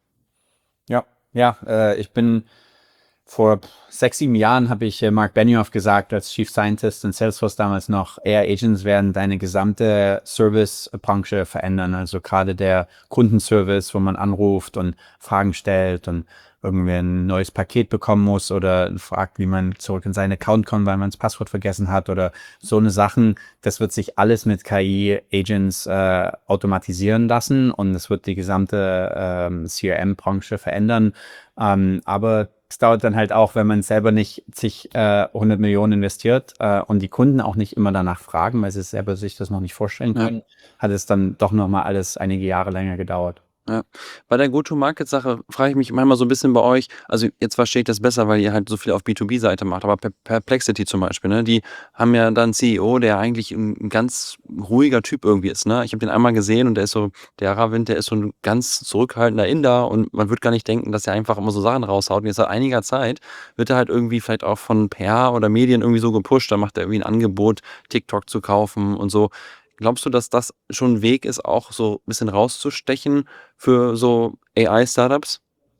Ja, ja, äh, ich bin vor sechs, sieben Jahren habe ich äh, Mark Benioff gesagt, als Chief Scientist in Salesforce damals noch, A I-Agents werden deine gesamte Service-Branche verändern. Also gerade der Kundenservice, wo man anruft und Fragen stellt und irgendwie ein neues Paket bekommen muss oder fragt, wie man zurück in seinen Account kommt, weil man das Passwort vergessen hat oder so eine Sachen. Das wird sich alles mit K I-Agents äh, automatisieren lassen und es wird die gesamte ähm, C R M-Branche verändern. Ähm, aber es dauert dann halt auch, wenn man selber nicht zig äh, hundert Millionen investiert äh, und die Kunden auch nicht immer danach fragen, weil sie selber sich das noch nicht vorstellen Ja. können, hat es dann doch nochmal alles einige Jahre länger gedauert. Ja. Bei der Go-to-Market-Sache frage ich mich manchmal so ein bisschen bei euch, also jetzt verstehe ich das besser, weil ihr halt so viel auf B zwei B-Seite macht, aber Per- Perplexity zum Beispiel, ne, die haben ja dann einen C E O, der eigentlich ein, ein ganz ruhiger Typ irgendwie ist, ne? Ich habe den einmal gesehen und der ist so, der Aravind, der ist so ein ganz zurückhaltender Inder und man wird gar nicht denken, dass er einfach immer so Sachen raushaut. Und jetzt seit einiger Zeit wird er halt irgendwie vielleicht auch von P R oder Medien irgendwie so gepusht, da macht er irgendwie ein Angebot, TikTok zu kaufen und so. Glaubst du, dass das schon ein Weg ist, auch so ein bisschen rauszustechen für so A I-Startups?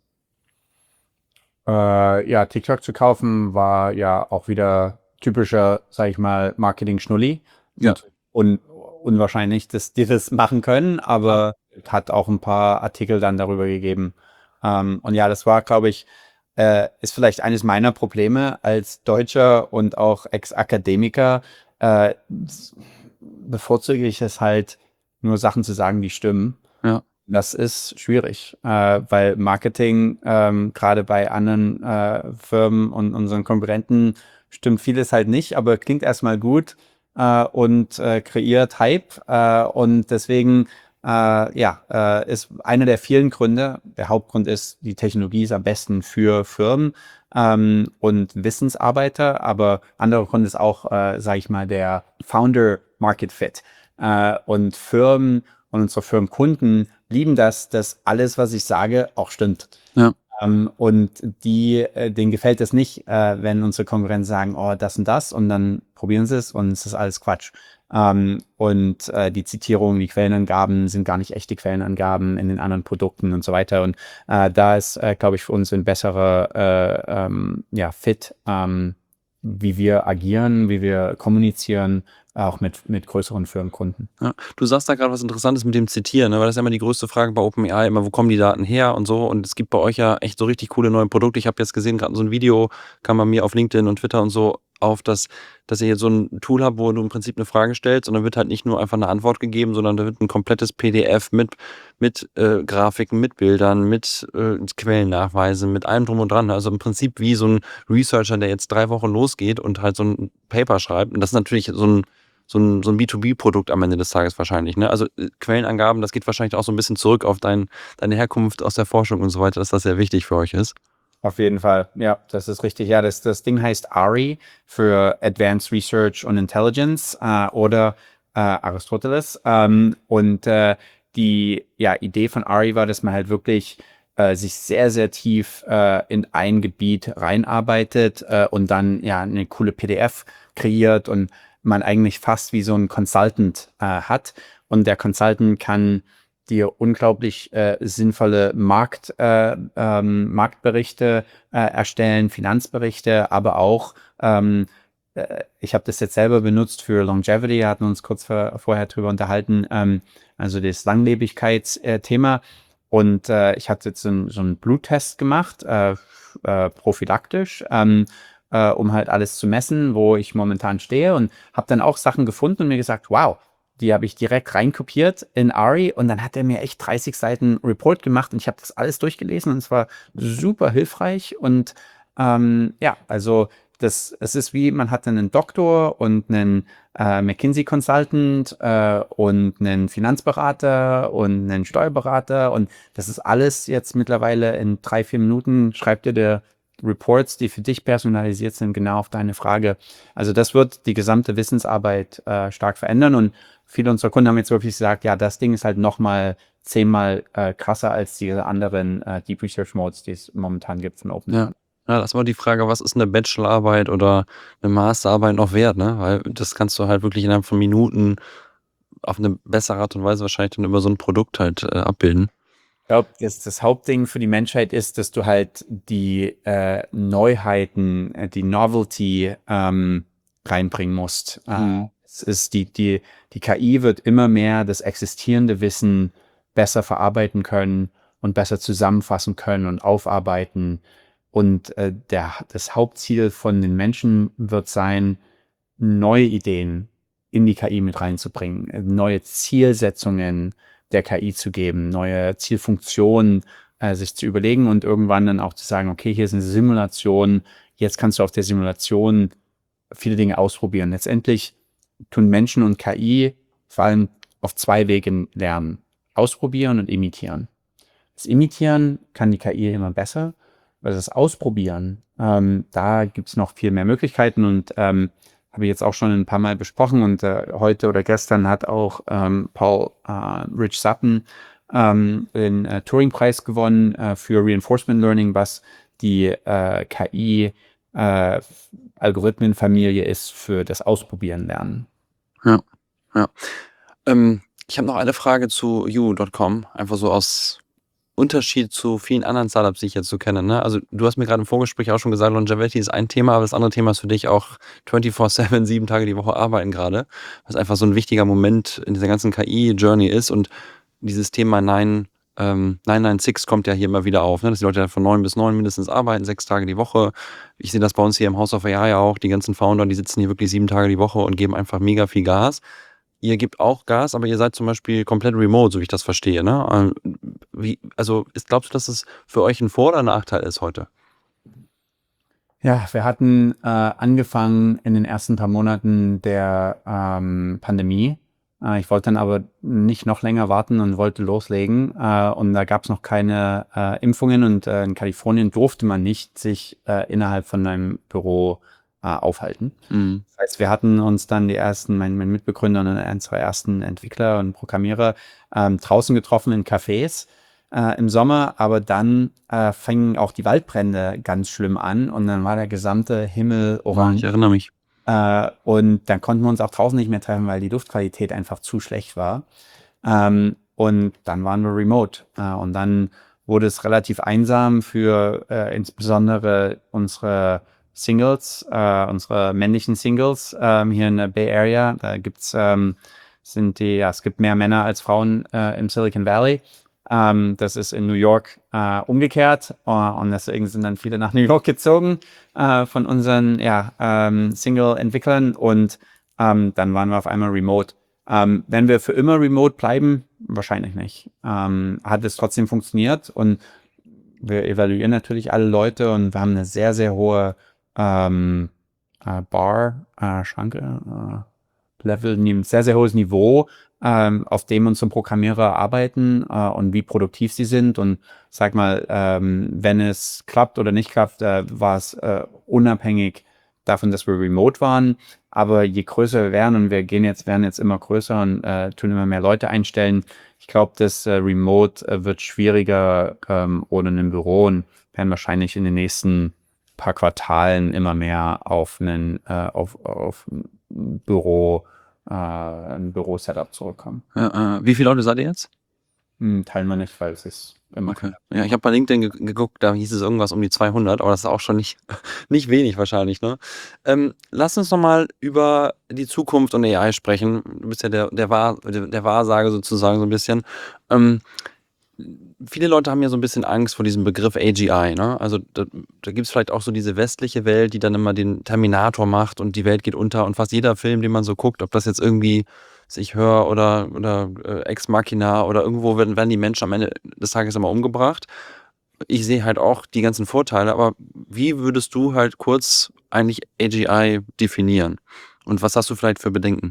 Äh, ja, TikTok zu kaufen war ja auch wieder typischer, sag ich mal, Marketing-Schnulli. Ja. Und unwahrscheinlich, dass die das machen können, aber hat auch ein paar Artikel dann darüber gegeben. Ähm, und ja, das war, glaube ich, äh, ist vielleicht eines meiner Probleme als Deutscher und auch Ex-Akademiker. Äh, bevorzuge ich es halt, nur Sachen zu sagen, die stimmen. Ja. Das ist schwierig, äh, weil Marketing ähm, gerade bei anderen äh, Firmen und unseren Konkurrenten stimmt vieles halt nicht, aber klingt erstmal gut äh, und äh, kreiert Hype. Äh, und deswegen, äh, ja, äh, ist einer der vielen Gründe. Der Hauptgrund ist, die Technologie ist am besten für Firmen ähm, und Wissensarbeiter, aber anderer Grund ist auch, äh, sage ich mal, der Founder Market Fit. Äh, und Firmen und unsere Firmenkunden lieben das, dass alles, was ich sage, auch stimmt. Ja. Ähm, und die, äh, denen gefällt es nicht, äh, wenn unsere Konkurrenten sagen, oh, das und das, und dann probieren sie es und es ist alles Quatsch. Ähm, und äh, die Zitierungen, die Quellenangaben sind gar nicht echte Quellenangaben in den anderen Produkten und so weiter. Und äh, da ist, äh, glaube ich, für uns ein besserer äh, ähm, ja, Fit, ähm, wie wir agieren, wie wir kommunizieren, auch mit, mit größeren Firmenkunden. Ja. Du sagst da gerade was Interessantes mit dem Zitieren, ne? Weil das ist ja immer die größte Frage bei OpenAI, immer, wo kommen die Daten her und so. Und es gibt bei euch ja echt so richtig coole neue Produkte. Ich habe jetzt gesehen, gerade so ein Video kam bei mir auf LinkedIn und Twitter und so auf, dass, dass ihr jetzt so ein Tool habt, wo du im Prinzip eine Frage stellst und dann wird halt nicht nur einfach eine Antwort gegeben, sondern da wird ein komplettes P D F mit, mit äh, Grafiken, mit Bildern, mit äh, Quellennachweisen, mit allem drum und dran. Also im Prinzip wie so ein Researcher, der jetzt drei Wochen losgeht und halt so ein Paper schreibt. Und das ist natürlich so ein so ein, so ein B zwei B-Produkt am Ende des Tages wahrscheinlich. Ne? Also äh, Quellenangaben, das geht wahrscheinlich auch so ein bisschen zurück auf dein, deine Herkunft aus der Forschung und so weiter, dass das sehr wichtig für euch ist. Auf jeden Fall, ja, das ist richtig. Ja, das, das Ding heißt A R I für Advanced Research und Intelligence äh, oder äh, Aristoteles. Ähm, und äh, die ja, Idee von A R I war, dass man halt wirklich äh, sich sehr, sehr tief äh, in ein Gebiet reinarbeitet äh, und dann ja eine coole P D F kreiert und man eigentlich fast wie so ein Consultant äh, hat. Und der Consultant kann dir unglaublich äh, sinnvolle Markt, äh, ähm, Marktberichte äh, erstellen, Finanzberichte, aber auch, ähm, äh, ich habe das jetzt selber benutzt für Longevity, wir hatten uns kurz vor, vorher drüber unterhalten, ähm, also das Langlebigkeitsthema. Und äh, ich hatte jetzt so, ein, so einen Bluttest gemacht, äh, äh, prophylaktisch, ähm, äh, um halt alles zu messen, wo ich momentan stehe und habe dann auch Sachen gefunden und mir gesagt, wow, die habe ich direkt reinkopiert in A R I und dann hat er mir echt dreißig Seiten Report gemacht und ich habe das alles durchgelesen und es war super hilfreich und ähm, ja, also das, es ist wie, man hat einen Doktor und einen äh, McKinsey Consultant äh, und einen Finanzberater und einen Steuerberater und das ist alles jetzt mittlerweile in drei, vier Minuten schreibt dir der Reports, die für dich personalisiert sind, genau auf deine Frage. Also das wird die gesamte Wissensarbeit äh, stark verändern und viele unserer Kunden haben jetzt wirklich gesagt, ja, das Ding ist halt nochmal zehnmal äh, krasser als diese anderen äh, Deep Research Modes, die es momentan gibt von OpenAI. Ja. Ja, das war die Frage, was ist eine Bachelorarbeit oder eine Masterarbeit noch wert, ne? Weil das kannst du halt wirklich innerhalb von Minuten auf eine bessere Art und Weise wahrscheinlich dann über so ein Produkt halt äh, abbilden. Ich glaube, das, das Hauptding für die Menschheit ist, dass du halt die äh, Neuheiten, äh, die Novelty ähm, reinbringen musst. Mhm. Äh, es ist die, die, die K I wird immer mehr das existierende Wissen besser verarbeiten können und besser zusammenfassen können und aufarbeiten. Und äh, der, das Hauptziel von den Menschen wird sein, neue Ideen in die K I mit reinzubringen, äh, neue Zielsetzungen der K I zu geben, neue Zielfunktionen äh, sich zu überlegen und irgendwann dann auch zu sagen, okay, hier ist eine Simulation, jetzt kannst du auf der Simulation viele Dinge ausprobieren. Letztendlich tun Menschen und K I vor allem auf zwei Wegen lernen. Ausprobieren und imitieren. Das Imitieren kann die K I immer besser, weil das Ausprobieren, ähm, da gibt es noch viel mehr Möglichkeiten und ähm, habe ich jetzt auch schon ein paar Mal besprochen und äh, heute oder gestern hat auch ähm, Paul äh, Rich Sutton ähm, den äh, Turing-Preis gewonnen äh, für Reinforcement Learning, was die äh, K I äh, Algorithmenfamilie ist für das Ausprobieren lernen. Ja, ja. Ähm, ich habe noch eine Frage zu you Punkt com, einfach so aus Unterschied zu vielen anderen Startups, die ich jetzt so kenne. Ne? Also du hast mir gerade im Vorgespräch auch schon gesagt, Longevity ist ein Thema, aber das andere Thema ist für dich auch vierundzwanzig sieben, sieben Tage die Woche arbeiten gerade, was einfach so ein wichtiger Moment in dieser ganzen K I-Journey ist und dieses Thema neun, ähm, neun neun sechs kommt ja hier immer wieder auf, ne? Dass die Leute von neun bis neun mindestens arbeiten, sechs Tage die Woche. Ich sehe das bei uns hier im House of A I ja auch, die ganzen Founder, die sitzen hier wirklich sieben Tage die Woche und geben einfach mega viel Gas. Ihr gebt auch Gas, aber ihr seid zum Beispiel komplett remote, so wie ich das verstehe. Ne? Ähm, Wie, also ist, glaubst du, dass es für euch ein Vor- oder ein Nachteil ist heute? Ja, wir hatten äh, angefangen in den ersten paar Monaten der ähm, Pandemie. Äh, ich wollte dann aber nicht noch länger warten und wollte loslegen. Äh, und da gab es noch keine äh, Impfungen und äh, in Kalifornien durfte man nicht sich äh, innerhalb von einem Büro äh, aufhalten. Mhm. Das heißt, wir hatten uns dann die ersten, mein, mein Mitbegründer und ein, zwei ersten Entwickler und Programmierer ähm, draußen getroffen in Cafés äh, im Sommer, aber dann äh, fingen auch die Waldbrände ganz schlimm an und dann war der gesamte Himmel Ja, orange. ich erinnere mich. Äh, und dann konnten wir uns auch draußen nicht mehr treffen, weil die Luftqualität einfach zu schlecht war. Ähm, und dann waren wir remote. Äh, und dann wurde es relativ einsam für äh, insbesondere unsere Singles, äh, unsere männlichen Singles ähm, hier in der Bay Area. Da gibt's ähm, sind die, ja, es gibt mehr Männer als Frauen äh, im Silicon Valley. Ähm, das ist in New York äh, umgekehrt äh, und deswegen sind dann viele nach New York gezogen äh, von unseren ja, ähm, Single-Entwicklern und ähm, dann waren wir auf einmal remote. Ähm, wenn wir für immer remote bleiben, wahrscheinlich nicht. Ähm, hat es trotzdem funktioniert und wir evaluieren natürlich alle Leute und wir haben eine sehr, sehr hohe ähm, äh, Bar, äh, Schranke, äh, Level, ein sehr, sehr hohes Niveau, ähm, auf dem unsere Programmierer arbeiten äh, und wie produktiv sie sind. Und sag mal, ähm, wenn es klappt oder nicht klappt, äh, war es äh, unabhängig davon, dass wir remote waren. Aber je größer wir werden und wir gehen jetzt, werden jetzt immer größer und äh, tun immer mehr Leute einstellen, ich glaube, das äh, Remote äh, wird schwieriger ähm, ohne ein Büro und werden wahrscheinlich in den nächsten paar Quartalen immer mehr auf einen äh, auf, auf ein Büro, äh, ein Büro-Setup zurückkommen. Ja, äh, wie viele Leute seid ihr jetzt? Hm, teilen wir nicht, weil es ist immer Okay. Ja, ich habe bei LinkedIn ge geguckt, da hieß es irgendwas um die zweihundert, aber das ist auch schon nicht, nicht wenig wahrscheinlich, ne? Ähm, lass uns noch mal über die Zukunft und A I sprechen. Du bist ja der, der, Wahr, der, der Wahrsager sozusagen so ein bisschen. Ähm, viele Leute haben ja so ein bisschen Angst vor diesem Begriff A G I, ne? Also da, da gibt es vielleicht auch so diese westliche Welt, die dann immer den Terminator macht und die Welt geht unter und fast jeder Film, den man so guckt, ob das jetzt irgendwie ich höre oder, oder äh, Ex Machina oder irgendwo werden, werden die Menschen am Ende des Tages immer umgebracht. Ich sehe halt auch die ganzen Vorteile, aber wie würdest du halt kurz eigentlich A G I definieren? Und was hast du vielleicht für Bedenken?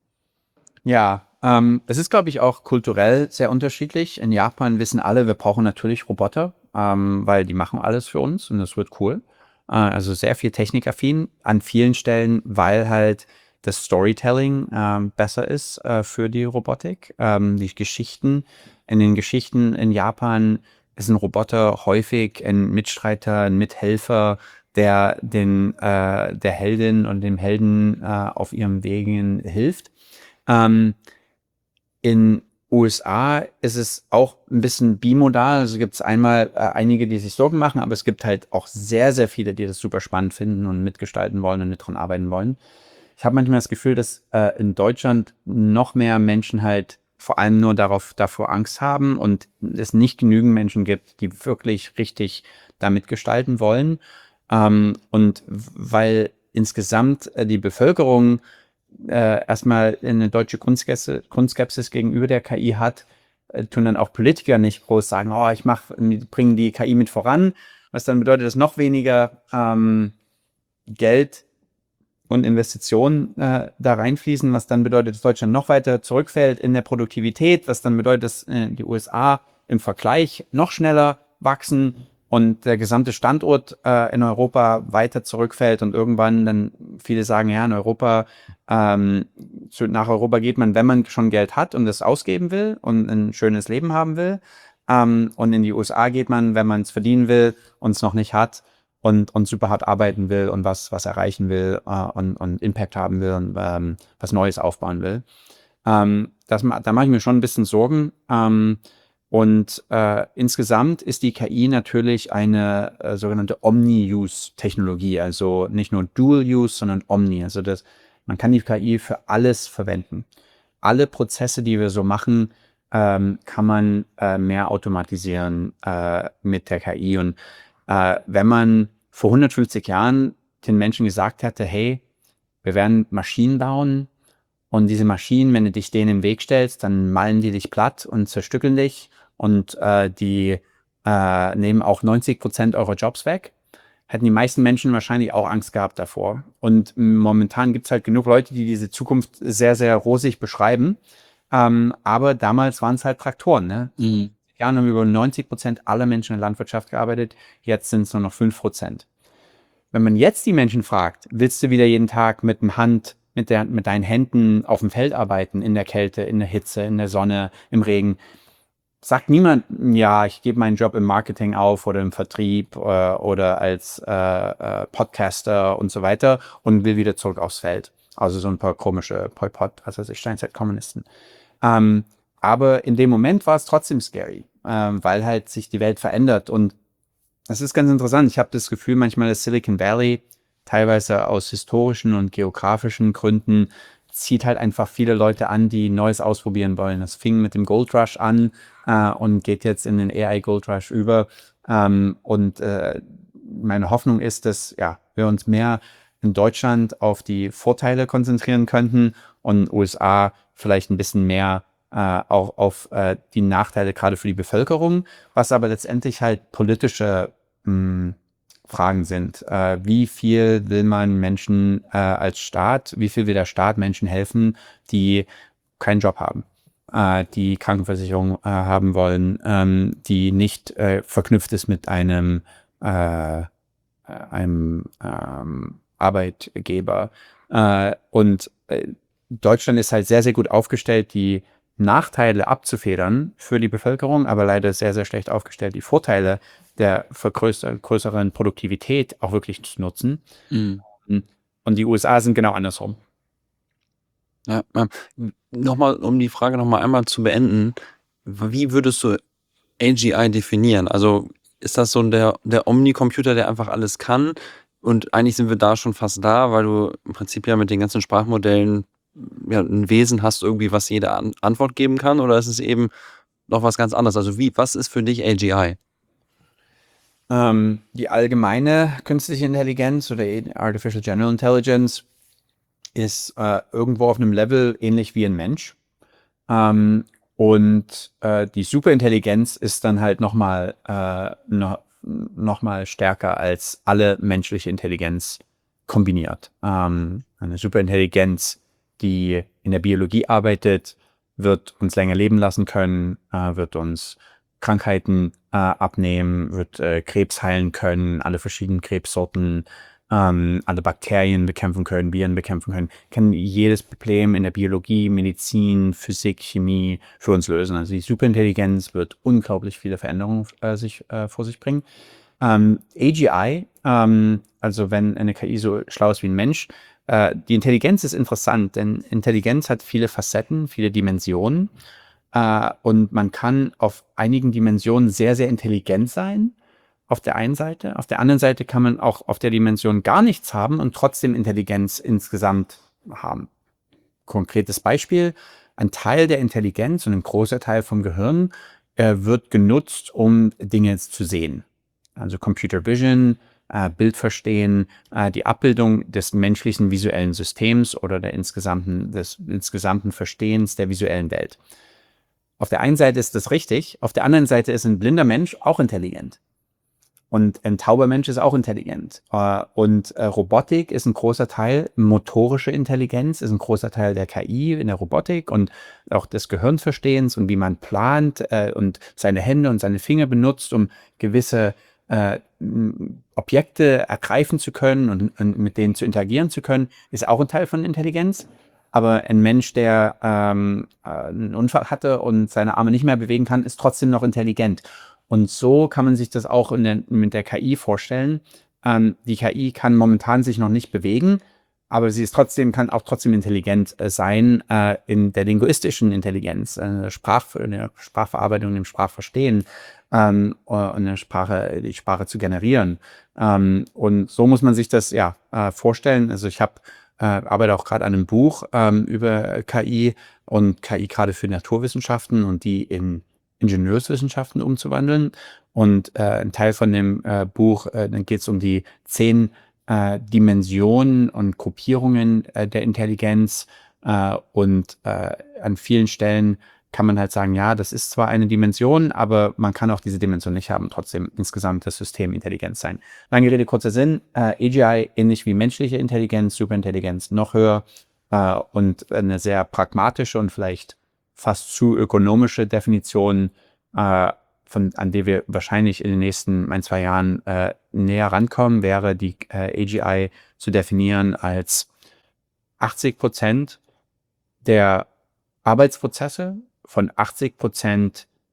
Ja, ähm, es ist, glaube ich, auch kulturell sehr unterschiedlich. In Japan wissen alle, wir brauchen natürlich Roboter, ähm, weil die machen alles für uns und das wird cool. Äh, also sehr viel technikaffin an vielen Stellen, weil halt das Storytelling ähm, besser ist äh, für die Robotik. Ähm, die Geschichten, in den Geschichten in Japan ist ein Roboter häufig ein Mitstreiter, ein Mithelfer, der den äh, der Heldin und dem Helden äh, auf ihrem Wegen hilft. Ähm, in U S A ist es auch ein bisschen bimodal. Also gibt es einmal äh, einige, die sich Sorgen machen, aber es gibt halt auch sehr, sehr viele, die das super spannend finden und mitgestalten wollen und mit dran arbeiten wollen. Ich habe manchmal das Gefühl, dass äh, in Deutschland noch mehr Menschen halt vor allem nur darauf, davor Angst haben und es nicht genügend Menschen gibt, die wirklich richtig da mitgestalten wollen. Ähm, und w- weil insgesamt äh, die Bevölkerung äh, erstmal eine deutsche Grundskepsis, Grundskepsis gegenüber der K I hat, äh, tun dann auch Politiker nicht groß sagen, oh, ich mach, bringe die K I mit voran, was dann bedeutet, dass noch weniger ähm, Geld und Investitionen äh, da reinfließen, was dann bedeutet, dass Deutschland noch weiter zurückfällt in der Produktivität, was dann bedeutet, dass äh, die U S A im Vergleich noch schneller wachsen und der gesamte Standort äh, in Europa weiter zurückfällt und irgendwann dann viele sagen, ja, in Europa, ähm, zu, nach Europa geht man, wenn man schon Geld hat und es ausgeben will und ein schönes Leben haben will. Ähm, und in die U S A geht man, wenn man es verdienen will und es noch nicht hat und, und super hart arbeiten will und was, was erreichen will äh, und, und Impact haben will und ähm, was Neues aufbauen will. Ähm, das, ma- da mache ich mir schon ein bisschen Sorgen. Ähm, und äh, insgesamt ist die K I natürlich eine äh, sogenannte Omni-Use-Technologie, also nicht nur Dual-Use, sondern Omni. Also das, man kann die K I für alles verwenden. Alle Prozesse, die wir so machen, ähm, kann man äh, mehr automatisieren äh, mit der K I. Und äh, wenn man vor hundertfünfzig Jahren den Menschen gesagt hätte, hey, wir werden Maschinen bauen und diese Maschinen, wenn du dich denen im Weg stellst, dann malen die dich platt und zerstückeln dich und äh, die äh, nehmen auch neunzig Prozent eurer Jobs weg, hätten die meisten Menschen wahrscheinlich auch Angst gehabt davor. Und momentan gibt es halt genug Leute, die diese Zukunft sehr, sehr rosig beschreiben. Ähm, aber damals waren es halt Traktoren. Ne? Mhm. Ja, haben über neunzig Prozent aller Menschen in der Landwirtschaft gearbeitet. Jetzt sind es nur noch fünf Prozent. Wenn man jetzt die Menschen fragt, willst du wieder jeden Tag mit dem Hand, mit, der, mit deinen Händen auf dem Feld arbeiten, in der Kälte, in der Hitze, in der Sonne, im Regen, sagt niemand, ja, ich gebe meinen Job im Marketing auf oder im Vertrieb äh, oder als äh, äh, Podcaster und so weiter und will wieder zurück aufs Feld. Also so ein paar komische Pol Pot, was weiß ich, Steinzeitkommunisten. Ähm, aber in dem Moment war es trotzdem scary, ähm, weil halt sich die Welt verändert. Und das ist ganz interessant. Ich habe das Gefühl, manchmal das Silicon Valley, teilweise aus historischen und geografischen Gründen, zieht halt einfach viele Leute an, die Neues ausprobieren wollen. Das fing mit dem Gold Rush an äh, und geht jetzt in den A I Gold Rush über. Ähm, und äh, meine Hoffnung ist, dass ja, wir uns mehr in Deutschland auf die Vorteile konzentrieren könnten und in den U S A vielleicht ein bisschen mehr äh, auch auf äh, die Nachteile gerade für die Bevölkerung, was aber letztendlich halt politische mh, Fragen sind. Äh, wie viel will man Menschen äh, als Staat, wie viel will der Staat Menschen helfen, die keinen Job haben, äh, die Krankenversicherung äh, haben wollen, ähm, die nicht äh, verknüpft ist mit einem, äh, einem ähm, Arbeitgeber. Äh, und äh, Deutschland ist halt sehr, sehr gut aufgestellt, die Nachteile abzufedern für die Bevölkerung, aber leider sehr, sehr schlecht aufgestellt, die Vorteile der vergrößer- größeren Produktivität auch wirklich zu nutzen. Mhm. Und die U S A sind genau andersrum. Ja, ähm, nochmal, um die Frage nochmal einmal zu beenden, wie würdest du A G I definieren? Also ist das so der, der Omnicomputer, der einfach alles kann? Und eigentlich sind wir da schon fast da, weil du im Prinzip ja mit den ganzen Sprachmodellen ja, ein Wesen hast, irgendwie, was jede An Antwort geben kann? Oder ist es eben noch was ganz anderes? Also wie, was ist für dich A G I? Ähm, die allgemeine künstliche Intelligenz oder Artificial General Intelligence ist äh, irgendwo auf einem Level ähnlich wie ein Mensch. Ähm, und äh, die Superintelligenz ist dann halt nochmal äh, noch, noch mal stärker als alle menschliche Intelligenz kombiniert. Ähm, eine Superintelligenz, die in der Biologie arbeitet, wird uns länger leben lassen können, äh, wird uns Krankheiten äh, abnehmen, wird äh, Krebs heilen können, alle verschiedenen Krebssorten, ähm, alle Bakterien bekämpfen können, Viren bekämpfen können, kann jedes Problem in der Biologie, Medizin, Physik, Chemie für uns lösen. Also die Superintelligenz wird unglaublich viele Veränderungen äh, sich, äh, vor sich bringen. Ähm, A G I, ähm, also wenn eine K I so schlau ist wie ein Mensch, äh, die Intelligenz ist interessant, denn Intelligenz hat viele Facetten, viele Dimensionen. Äh, und man kann auf einigen Dimensionen sehr, sehr intelligent sein. Auf der einen Seite. Auf der anderen Seite kann man auch auf der Dimension gar nichts haben und trotzdem Intelligenz insgesamt haben. Konkretes Beispiel. Ein Teil der Intelligenz und ein großer Teil vom Gehirn äh, wird genutzt, um Dinge zu sehen. Also Computer Vision, äh, Bildverstehen, äh, die Abbildung des menschlichen visuellen Systems oder der insgesamten, des insgesamten Verstehens der visuellen Welt. Auf der einen Seite ist das richtig, auf der anderen Seite ist ein blinder Mensch auch intelligent. Und ein tauber Mensch ist auch intelligent. Äh, Und äh, Robotik ist ein großer Teil, motorische Intelligenz ist ein großer Teil der K I in der Robotik und auch des Gehirnverstehens und wie man plant äh, und seine Hände und seine Finger benutzt, um gewisse äh, m, Objekte ergreifen zu können und, und mit denen zu interagieren zu können, ist auch ein Teil von Intelligenz. Aber ein Mensch, der ähm, äh, einen Unfall hatte und seine Arme nicht mehr bewegen kann, ist trotzdem noch intelligent. Und so kann man sich das auch in der, mit der K I vorstellen. Ähm, die K I kann momentan sich noch nicht bewegen, aber sie ist trotzdem, kann auch trotzdem intelligent äh, sein äh, in der linguistischen Intelligenz, äh, in der, Sprach, in der Sprachverarbeitung, im Sprachverstehen ähm, und in der Sprache, die Sprache zu generieren. Ähm, und so muss man sich das ja äh, vorstellen. Also ich habe äh, arbeite auch gerade an einem Buch ähm, über K I und K I gerade für Naturwissenschaften und die in Ingenieurswissenschaften umzuwandeln. Und äh, ein Teil von dem äh, Buch, äh, dann geht es um die zehn äh, Dimensionen und Gruppierungen äh, der Intelligenz. Äh, und äh, an vielen Stellen kann man halt sagen, ja, das ist zwar eine Dimension, aber man kann auch diese Dimension nicht haben, trotzdem insgesamt das System intelligent sein. Lange Rede, kurzer Sinn, äh, A G I ähnlich wie menschliche Intelligenz, Superintelligenz noch höher äh, und eine sehr pragmatische und vielleicht fast zu ökonomische Definition, äh, von, an der wir wahrscheinlich in den nächsten ein, zwei Jahren äh, näher rankommen, wäre die äh, A G I zu definieren als achtzig Prozent der Arbeitsprozesse von achtzig Prozent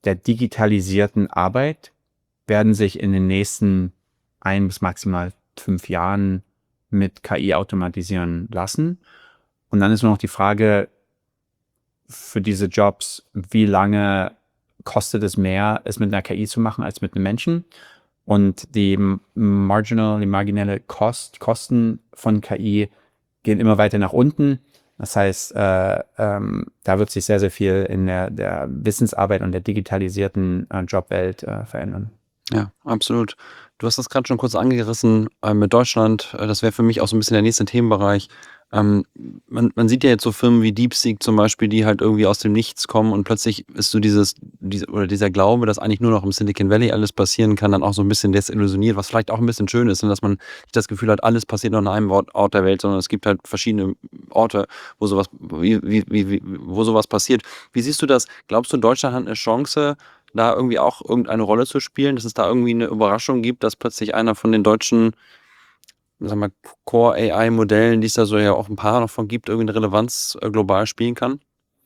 der digitalisierten Arbeit werden sich in den nächsten ein bis maximal fünf Jahren mit K I automatisieren lassen. Und dann ist nur noch die Frage für diese Jobs, wie lange kostet es mehr, es mit einer K I zu machen, als mit einem Menschen? Und die marginal, die marginelle Kost, Kosten von K I gehen immer weiter nach unten. Das heißt, äh, ähm, da wird sich sehr, sehr viel in der, der Wissensarbeit und der digitalisierten äh, Jobwelt äh, verändern. Ja, absolut. Du hast das gerade schon kurz angerissen äh, mit Deutschland. Äh, das wäre für mich auch so ein bisschen der nächste Themenbereich. Ähm, man, man sieht ja jetzt so Firmen wie DeepSeek zum Beispiel, die halt irgendwie aus dem Nichts kommen und plötzlich ist so dieses, diese, oder dieser Glaube, dass eigentlich nur noch im Silicon Valley alles passieren kann, dann auch so ein bisschen desillusioniert, was vielleicht auch ein bisschen schön ist, und dass man nicht das Gefühl hat, alles passiert nur an einem Ort, Ort der Welt, sondern es gibt halt verschiedene Orte, wo sowas, wie, wie, wie, wo sowas passiert. Wie siehst du das? Glaubst du, Deutschland hat eine Chance, da irgendwie auch irgendeine Rolle zu spielen, dass es da irgendwie eine Überraschung gibt, dass plötzlich einer von den deutschen, sag mal, Core-A I-Modellen, die es da so ja auch ein paar noch von gibt, irgendwie eine Relevanz äh, global spielen kann?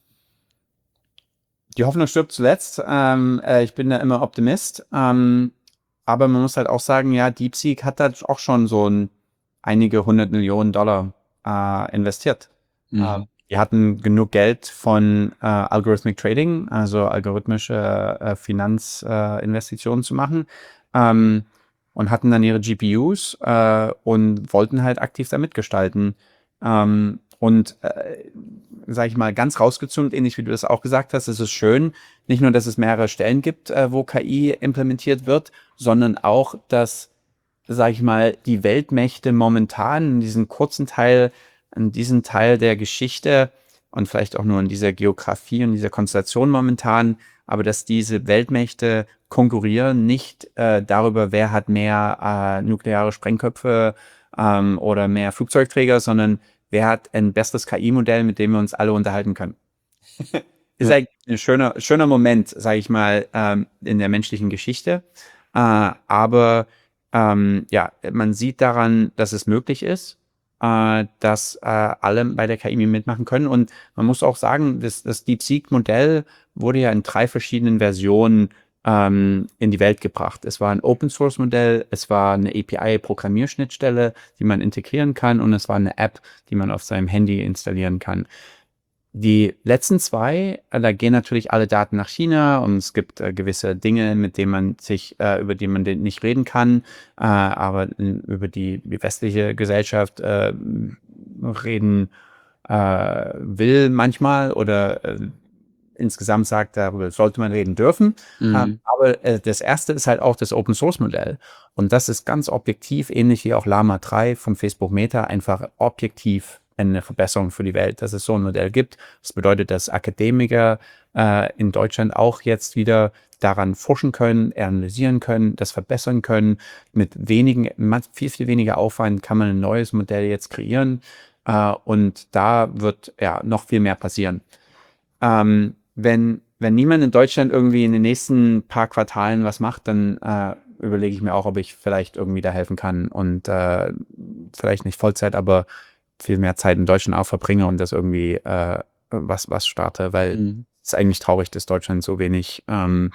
Die Hoffnung stirbt zuletzt. Ähm, äh, ich bin da immer Optimist. Ähm, aber man muss halt auch sagen, ja, DeepSeek hat da auch schon so ein, einige hundert Millionen Dollar äh, investiert. Mhm. Ähm, die hatten genug Geld von äh, Algorithmic Trading, also algorithmische äh, Finanzinvestitionen äh, zu machen. Ähm, und hatten dann ihre G P Us äh, und wollten halt aktiv da mitgestalten. Ähm, und äh, sage ich mal, ganz rausgezoomt, ähnlich wie du das auch gesagt hast, es ist schön, nicht nur, dass es mehrere Stellen gibt, äh, wo K I implementiert wird, sondern auch, dass, sage ich mal, die Weltmächte momentan in diesem kurzen Teil, in diesem Teil der Geschichte und vielleicht auch nur in dieser Geografie und dieser Konstellation momentan, aber dass diese Weltmächte konkurrieren nicht äh, darüber, wer hat mehr äh, nukleare Sprengköpfe ähm, oder mehr Flugzeugträger, sondern wer hat ein besseres K I-Modell, mit dem wir uns alle unterhalten können. Ist Ja. eigentlich ein schöner, schöner Moment, sage ich mal, ähm, in der menschlichen Geschichte. Äh, aber ähm, ja, man sieht daran, dass es möglich ist, äh, dass äh, alle bei der K I mitmachen können. Und man muss auch sagen, das, das DeepSeek-Modell wurde ja in drei verschiedenen Versionen ähm, in die Welt gebracht. Es war ein Open-Source-Modell, es war eine A P I-Programmierschnittstelle, die man integrieren kann, und es war eine App, die man auf seinem Handy installieren kann. Die letzten zwei, äh, da gehen natürlich alle Daten nach China, und es gibt äh, gewisse Dinge, mit denen man sich, äh, über die man den nicht reden kann, äh, aber äh, über die, die westliche Gesellschaft äh, reden äh, will manchmal oder äh, insgesamt sagt, darüber sollte man reden dürfen. Mhm. Ähm, aber äh, das erste ist halt auch das Open-Source-Modell. Und das ist ganz objektiv, ähnlich wie auch Llama drei vom Facebook Meta, einfach objektiv eine Verbesserung für die Welt, dass es so ein Modell gibt. Das bedeutet, dass Akademiker äh, in Deutschland auch jetzt wieder daran forschen können, analysieren können, das verbessern können. Mit wenigen, viel, viel weniger Aufwand kann man ein neues Modell jetzt kreieren. Äh, und da wird ja noch viel mehr passieren. Ähm, wenn, wenn niemand in Deutschland irgendwie in den nächsten paar Quartalen was macht, dann äh, überlege ich mir auch, ob ich vielleicht irgendwie da helfen kann und äh, vielleicht nicht Vollzeit, aber viel mehr Zeit in Deutschland auch verbringe und das irgendwie äh, was, was starte, weil Mhm. es ist eigentlich traurig, dass Deutschland so wenig ähm,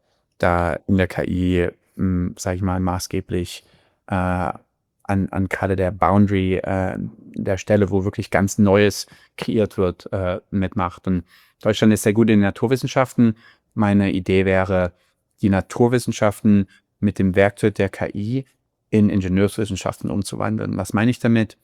da in der K I, mh, sag ich mal, maßgeblich äh, an, an gerade der Boundary, äh, der Stelle, wo wirklich ganz Neues kreiert wird, äh, mitmacht. Und Deutschland ist sehr gut in den Naturwissenschaften. Meine Idee wäre, die Naturwissenschaften mit dem Werkzeug der K I in Ingenieurswissenschaften umzuwandeln. Was meine ich damit?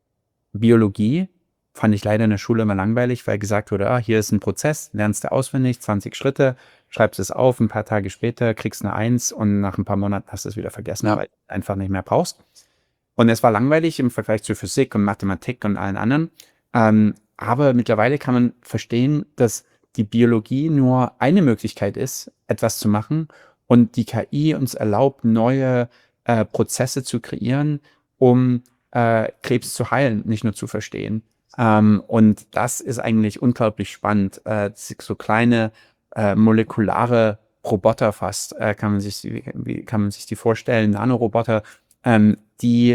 Biologie fand ich leider in der Schule immer langweilig, weil gesagt wurde, ah, hier ist ein Prozess, lernst du auswendig, zwanzig Schritte, schreibst es auf, ein paar Tage später kriegst eine Eins und nach ein paar Monaten hast du es wieder vergessen, Ja. weil du es einfach nicht mehr brauchst. Und es war langweilig im Vergleich zu Physik und Mathematik und allen anderen. Ähm, aber mittlerweile kann man verstehen, dass die Biologie nur eine Möglichkeit ist, etwas zu machen, und die K I uns erlaubt, neue äh, Prozesse zu kreieren, um äh, Krebs zu heilen, nicht nur zu verstehen. Ähm, und das ist eigentlich unglaublich spannend. Äh, so kleine äh, molekulare Roboter fast, äh, kann man sich, wie, wie kann man sich die vorstellen, Nanoroboter, ähm, die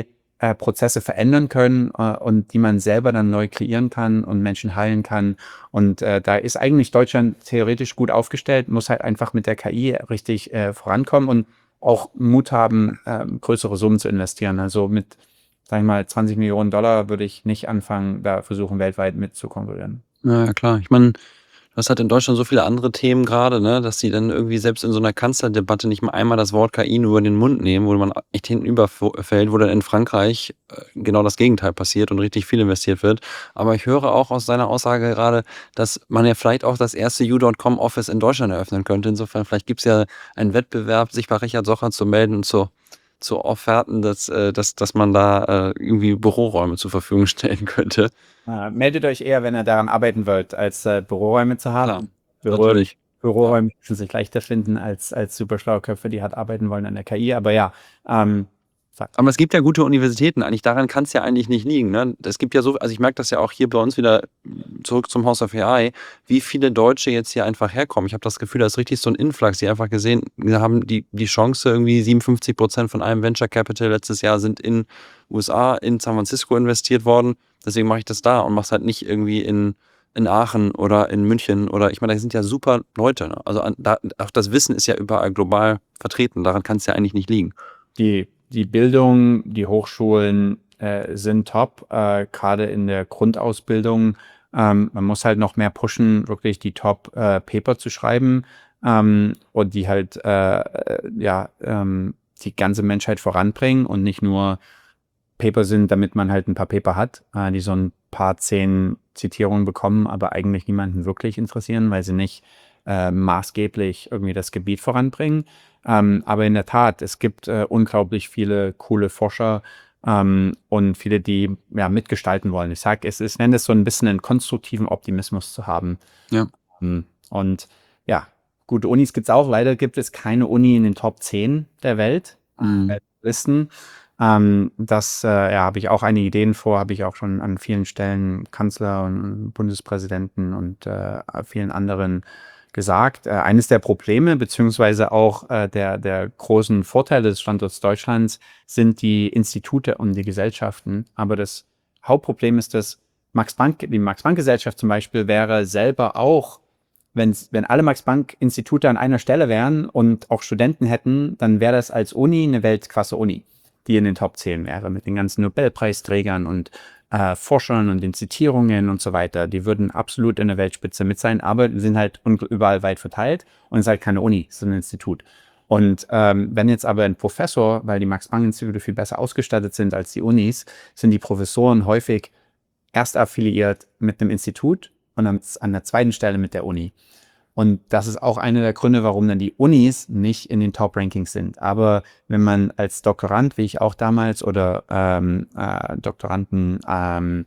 äh, Prozesse verändern können äh, und die man selber dann neu kreieren kann und Menschen heilen kann. Und äh, da ist eigentlich Deutschland theoretisch gut aufgestellt, muss halt einfach mit der K I richtig äh, vorankommen und auch Mut haben, ähm, größere Summen zu investieren. Also mit, sag ich mal, zwanzig Millionen Dollar würde ich nicht anfangen, da versuchen, weltweit mit zu konkurrieren. Ja, ja, klar. Ich meine, du hast halt in Deutschland so viele andere Themen gerade, ne, dass die dann irgendwie selbst in so einer Kanzlerdebatte nicht mal einmal das Wort K I nur über den Mund nehmen, wo man echt hintenüber fällt, wo dann in Frankreich äh, genau das Gegenteil passiert und richtig viel investiert wird. Aber ich höre auch aus seiner Aussage gerade, dass man ja vielleicht auch das erste U Punkt com Office in Deutschland eröffnen könnte. Insofern, vielleicht gibt es ja einen Wettbewerb, sich bei Richard Socher zu melden und zu, zu Offerten, dass, äh, dass, dass man da äh, irgendwie Büroräume zur Verfügung stellen könnte. Äh, meldet euch eher, wenn ihr daran arbeiten wollt, als äh, Büroräume zu haben. Klar, Büro, natürlich. Büroräume müssen sich leichter finden als, als super schlaue Köpfe, die hart arbeiten wollen an der K I. Aber ja, ähm, Fakt. Aber es gibt ja gute Universitäten, eigentlich daran kann es ja eigentlich nicht liegen. Ne? Es gibt ja so, also ich merke das ja auch hier bei uns wieder zurück zum House of A I, wie viele Deutsche jetzt hier einfach herkommen. Ich habe das Gefühl, da ist richtig so ein Influx, die einfach gesehen haben, die, die Chance, irgendwie siebenundfünfzig Prozent von allem Venture Capital letztes Jahr sind in U S A, in San Francisco investiert worden. Deswegen mache ich das da und mache es halt nicht irgendwie in, in Aachen oder in München oder ich meine, da sind ja super Leute. Ne? Also an, da, auch das Wissen ist ja überall global vertreten. Daran kann es ja eigentlich nicht liegen. Die Die Bildung, die Hochschulen äh, sind top, äh, gerade in der Grundausbildung. Ähm, man muss halt noch mehr pushen, wirklich die Top-Paper äh, zu schreiben ähm, und die halt äh, äh, ja ähm, die ganze Menschheit voranbringen und nicht nur Paper sind, damit man halt ein paar Paper hat, äh, die so ein paar zehn Zitierungen bekommen, aber eigentlich niemanden wirklich interessieren, weil sie nicht äh, maßgeblich irgendwie das Gebiet voranbringen. Ähm, aber in der Tat, es gibt äh, unglaublich viele coole Forscher ähm, und viele, die ja mitgestalten wollen. Ich sage, es ist, nenne es so ein bisschen einen konstruktiven Optimismus zu haben. Ja. Ähm, Und ja, gute Unis gibt es auch. Leider gibt es keine Uni in den Top zehn der Welt, Mhm. Weltlisten. Ähm, das äh, ja, habe ich auch einige Ideen vor, habe ich auch schon an vielen Stellen Kanzler und Bundespräsidenten und äh, vielen anderen gesagt. Äh, eines der Probleme, beziehungsweise auch äh, der, der großen Vorteile des Standorts Deutschlands sind die Institute und die Gesellschaften. Aber das Hauptproblem ist, dass Max Planck, die Max-Planck-Gesellschaft zum Beispiel wäre selber auch, wenn's, wenn alle Max-Planck-Institute an einer Stelle wären und auch Studenten hätten, dann wäre das als Uni eine Weltklasse-Uni, die in den Top zehn wäre, mit den ganzen Nobelpreisträgern und äh, Forschern und den Zitierungen und so weiter. Die würden absolut in der Weltspitze mit sein, aber sind halt überall weit verteilt und es ist halt keine Uni, es ist ein Institut. Und ähm, wenn jetzt aber ein Professor, weil die Max-Planck-Institute viel besser ausgestattet sind als die Unis, sind die Professoren häufig erst affiliiert mit einem Institut und an, an der zweiten Stelle mit der Uni. Und das ist auch einer der Gründe, warum dann die Unis nicht in den Top-Rankings sind. Aber wenn man als Doktorand, wie ich auch damals, oder ähm, äh, Doktoranden, ähm,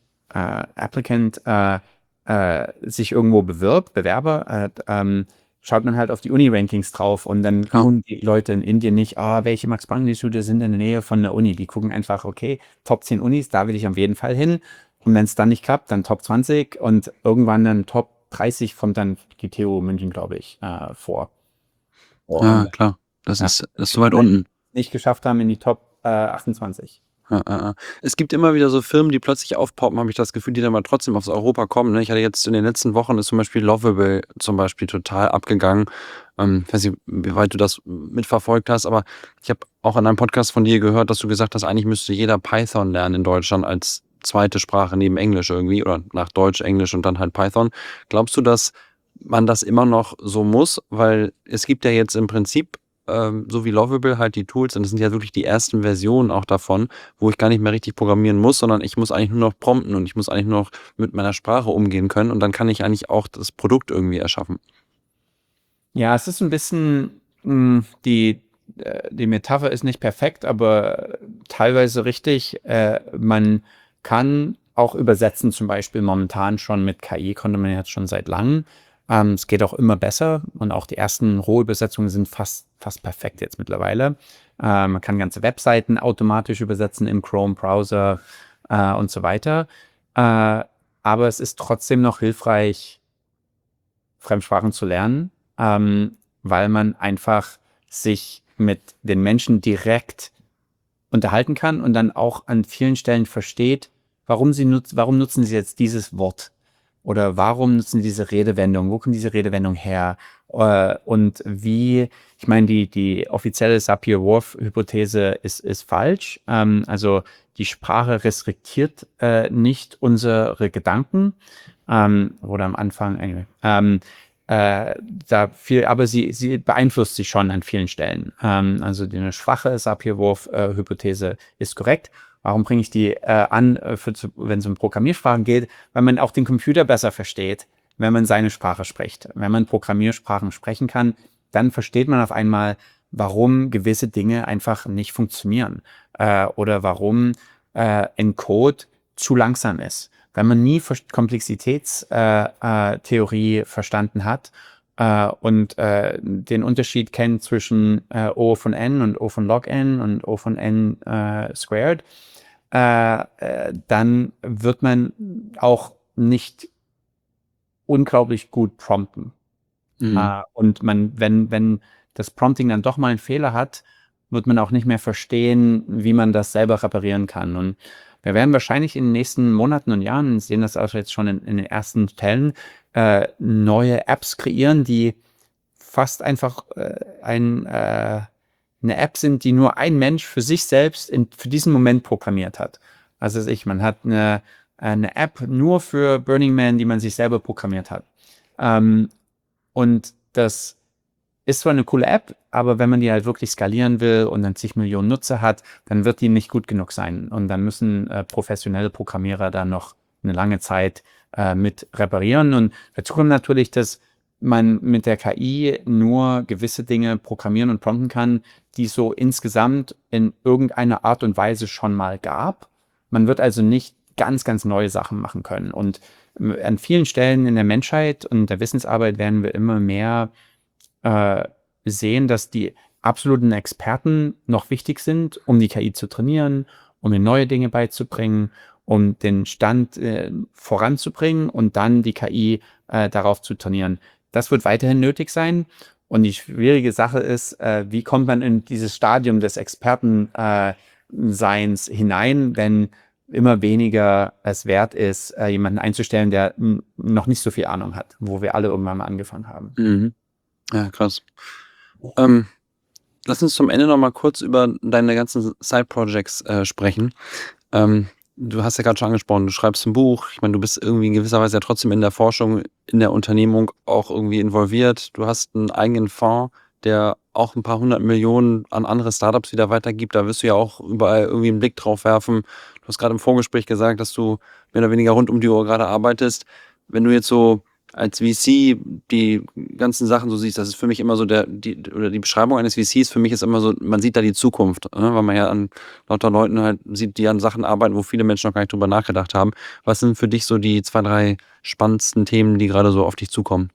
äh, Applicant, äh, äh, sich irgendwo bewirbt, Bewerber, äh, ähm, schaut man halt auf die Uni-Rankings drauf und dann gucken die Leute in Indien nicht, ah, welche Max-Planck-Institute sind in der Nähe von der Uni. Die gucken einfach, okay, Top zehn Unis, da will ich auf jeden Fall hin. Und wenn es dann nicht klappt, dann Top zwanzig und irgendwann dann Top dreißig kommt dann die T U München, glaube ich, äh, vor. Ja, Und klar. Das ja, ist, das ist so weit unten. nicht geschafft haben in die Top äh, achtundzwanzig. Ja, ja, ja. Es gibt immer wieder so Firmen, die plötzlich aufpoppen, habe ich das Gefühl, die dann mal trotzdem aufs Europa kommen. Ne? Ich hatte jetzt in den letzten Wochen ist zum Beispiel Lovable zum Beispiel total abgegangen. Ähm, ich weiß nicht, wie weit du das mitverfolgt hast, aber ich habe auch in einem Podcast von dir gehört, dass du gesagt hast, eigentlich müsste jeder Python lernen in Deutschland als zweite Sprache neben Englisch irgendwie oder nach Deutsch, Englisch und dann halt Python. Glaubst du, dass man das immer noch so muss? Weil es gibt ja jetzt im Prinzip ähm, so wie Lovable halt die Tools, und das sind ja wirklich die ersten Versionen auch davon, wo ich gar nicht mehr richtig programmieren muss, sondern ich muss eigentlich nur noch prompten und ich muss eigentlich nur noch mit meiner Sprache umgehen können und dann kann ich eigentlich auch das Produkt irgendwie erschaffen. Ja, es ist ein bisschen, mh, die, äh, die Metapher ist nicht perfekt, aber teilweise richtig. Äh, man kann auch übersetzen, zum Beispiel momentan schon mit K I, konnte man jetzt schon seit langem. Ähm, es geht auch immer besser und auch die ersten Rohübersetzungen sind fast, fast perfekt jetzt mittlerweile. Äh, man kann ganze Webseiten automatisch übersetzen im Chrome-Browser äh, und so weiter. Äh, aber es ist trotzdem noch hilfreich, Fremdsprachen zu lernen, ähm, weil man einfach sich mit den Menschen direkt unterhalten kann und dann auch an vielen Stellen versteht, warum sie nutz, warum nutzen sie jetzt dieses Wort oder warum nutzen sie diese Redewendung, wo kommt diese Redewendung her äh, und wie, ich meine, die, die offizielle Sapir-Whorf-Hypothese ist, ist falsch, ähm, also die Sprache restriktiert äh, nicht unsere Gedanken, ähm, oder am Anfang, anyway, ähm, äh, da viel, aber sie, sie beeinflusst sich schon an vielen Stellen. Ähm, also die eine schwache Sapir-Whorf-Hypothese ist korrekt. Warum bringe ich die äh, an, äh, für, wenn es um Programmiersprachen geht? Weil man auch den Computer besser versteht, wenn man seine Sprache spricht. Wenn man Programmiersprachen sprechen kann, dann versteht man auf einmal, warum gewisse Dinge einfach nicht funktionieren äh, oder warum äh, ein Code zu langsam ist. Wenn man nie Komplexitätstheorie äh, äh, verstanden hat äh, und äh, den Unterschied kennt zwischen äh, O von n und O von log n und O von n äh, squared, äh, äh, dann wird man auch nicht unglaublich gut prompten. Mhm. Äh, und man, wenn, wenn das Prompting dann doch mal einen Fehler hat, wird man auch nicht mehr verstehen, wie man das selber reparieren kann. Und wir werden wahrscheinlich in den nächsten Monaten und Jahren, sehen das auch jetzt schon in, in den ersten Fällen, äh, neue Apps kreieren, die fast einfach äh, ein, äh, eine App sind, die nur ein Mensch für sich selbst in, für diesen Moment programmiert hat. Also ich, man hat eine, eine App nur für Burning Man, die man sich selber programmiert hat. Ähm, und das ist zwar eine coole App, aber wenn man die halt wirklich skalieren will und dann zig Millionen Nutzer hat, dann wird die nicht gut genug sein. Und dann müssen äh, professionelle Programmierer da noch eine lange Zeit äh, mit reparieren. Und dazu kommt natürlich, dass man mit der K I nur gewisse Dinge programmieren und prompten kann, die es so insgesamt in irgendeiner Art und Weise schon mal gab. Man wird also nicht ganz, ganz neue Sachen machen können. Und äh, an vielen Stellen in der Menschheit und der Wissensarbeit werden wir immer mehr äh, sehen, dass die absoluten Experten noch wichtig sind, um die K I zu trainieren, um ihr neue Dinge beizubringen, um den Stand äh, voranzubringen und dann die K I äh, darauf zu trainieren. Das wird weiterhin nötig sein. Und die schwierige Sache ist, äh, wie kommt man in dieses Stadium des Expertenseins äh, hinein, wenn immer weniger es wert ist, äh, jemanden einzustellen, der m, noch nicht so viel Ahnung hat, wo wir alle irgendwann mal angefangen haben. Mhm. Ja, krass. Ähm, lass uns zum Ende noch mal kurz über deine ganzen Side-Projects äh, sprechen. Ähm, du hast ja gerade schon angesprochen, du schreibst ein Buch. Ich meine, du bist irgendwie in gewisser Weise ja trotzdem in der Forschung, in der Unternehmung auch irgendwie involviert. Du hast einen eigenen Fonds, der auch ein paar hundert Millionen an andere Startups wieder weitergibt. Da wirst du ja auch überall irgendwie einen Blick drauf werfen. Du hast gerade im Vorgespräch gesagt, dass du mehr oder weniger rund um die Uhr gerade arbeitest. Wenn du jetzt so als V C die ganzen Sachen so siehst, das ist für mich immer so der, die, oder die Beschreibung eines V Cs für mich ist immer so, man sieht da die Zukunft, ne? Weil man ja an lauter Leuten halt sieht, die an Sachen arbeiten, wo viele Menschen noch gar nicht drüber nachgedacht haben. Was sind für dich so die zwei, drei spannendsten Themen, die gerade so auf dich zukommen?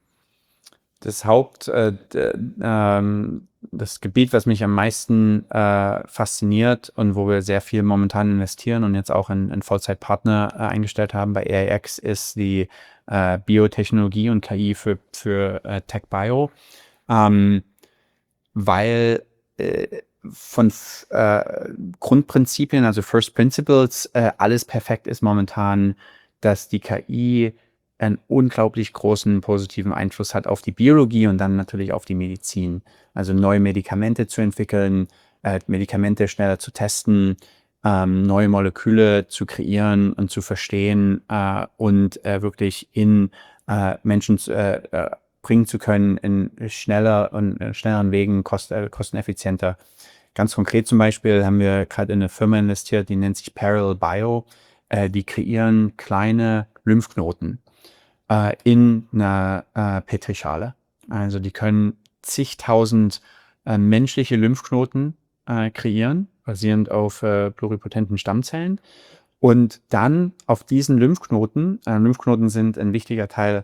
Das Haupt, äh, d- ähm, das Gebiet, was mich am meisten äh, fasziniert und wo wir sehr viel momentan investieren und jetzt auch in, in Vollzeitpartner äh, eingestellt haben bei A I X, ist die äh, Biotechnologie und K I für, für äh, TechBio, ähm, weil äh, von f- äh, Grundprinzipien, also First Principles, äh, alles perfekt ist momentan, dass die K I einen unglaublich großen positiven Einfluss hat auf die Biologie und dann natürlich auf die Medizin. Also neue Medikamente zu entwickeln, äh, Medikamente schneller zu testen, ähm, neue Moleküle zu kreieren und zu verstehen äh, und äh, wirklich in äh, Menschen zu, äh, äh, bringen zu können in schneller und äh, schnelleren Wegen, kost, äh, kosteneffizienter. Ganz konkret zum Beispiel haben wir gerade in eine Firma investiert, die nennt sich Parallel Bio. Äh, die kreieren kleine Lymphknoten äh, in einer äh, Petrischale. Also die können zigtausend äh, menschliche Lymphknoten äh, kreieren, basierend auf äh, pluripotenten Stammzellen. Und dann auf diesen Lymphknoten, äh, Lymphknoten sind ein wichtiger Teil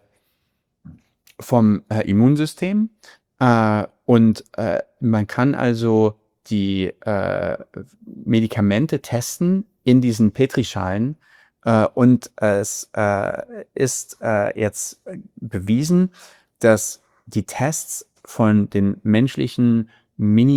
vom äh, Immunsystem. Äh, und äh, man kann also die äh, Medikamente testen in diesen Petrischalen. Äh, und es äh, ist äh, jetzt bewiesen, dass die Tests von den menschlichen Mini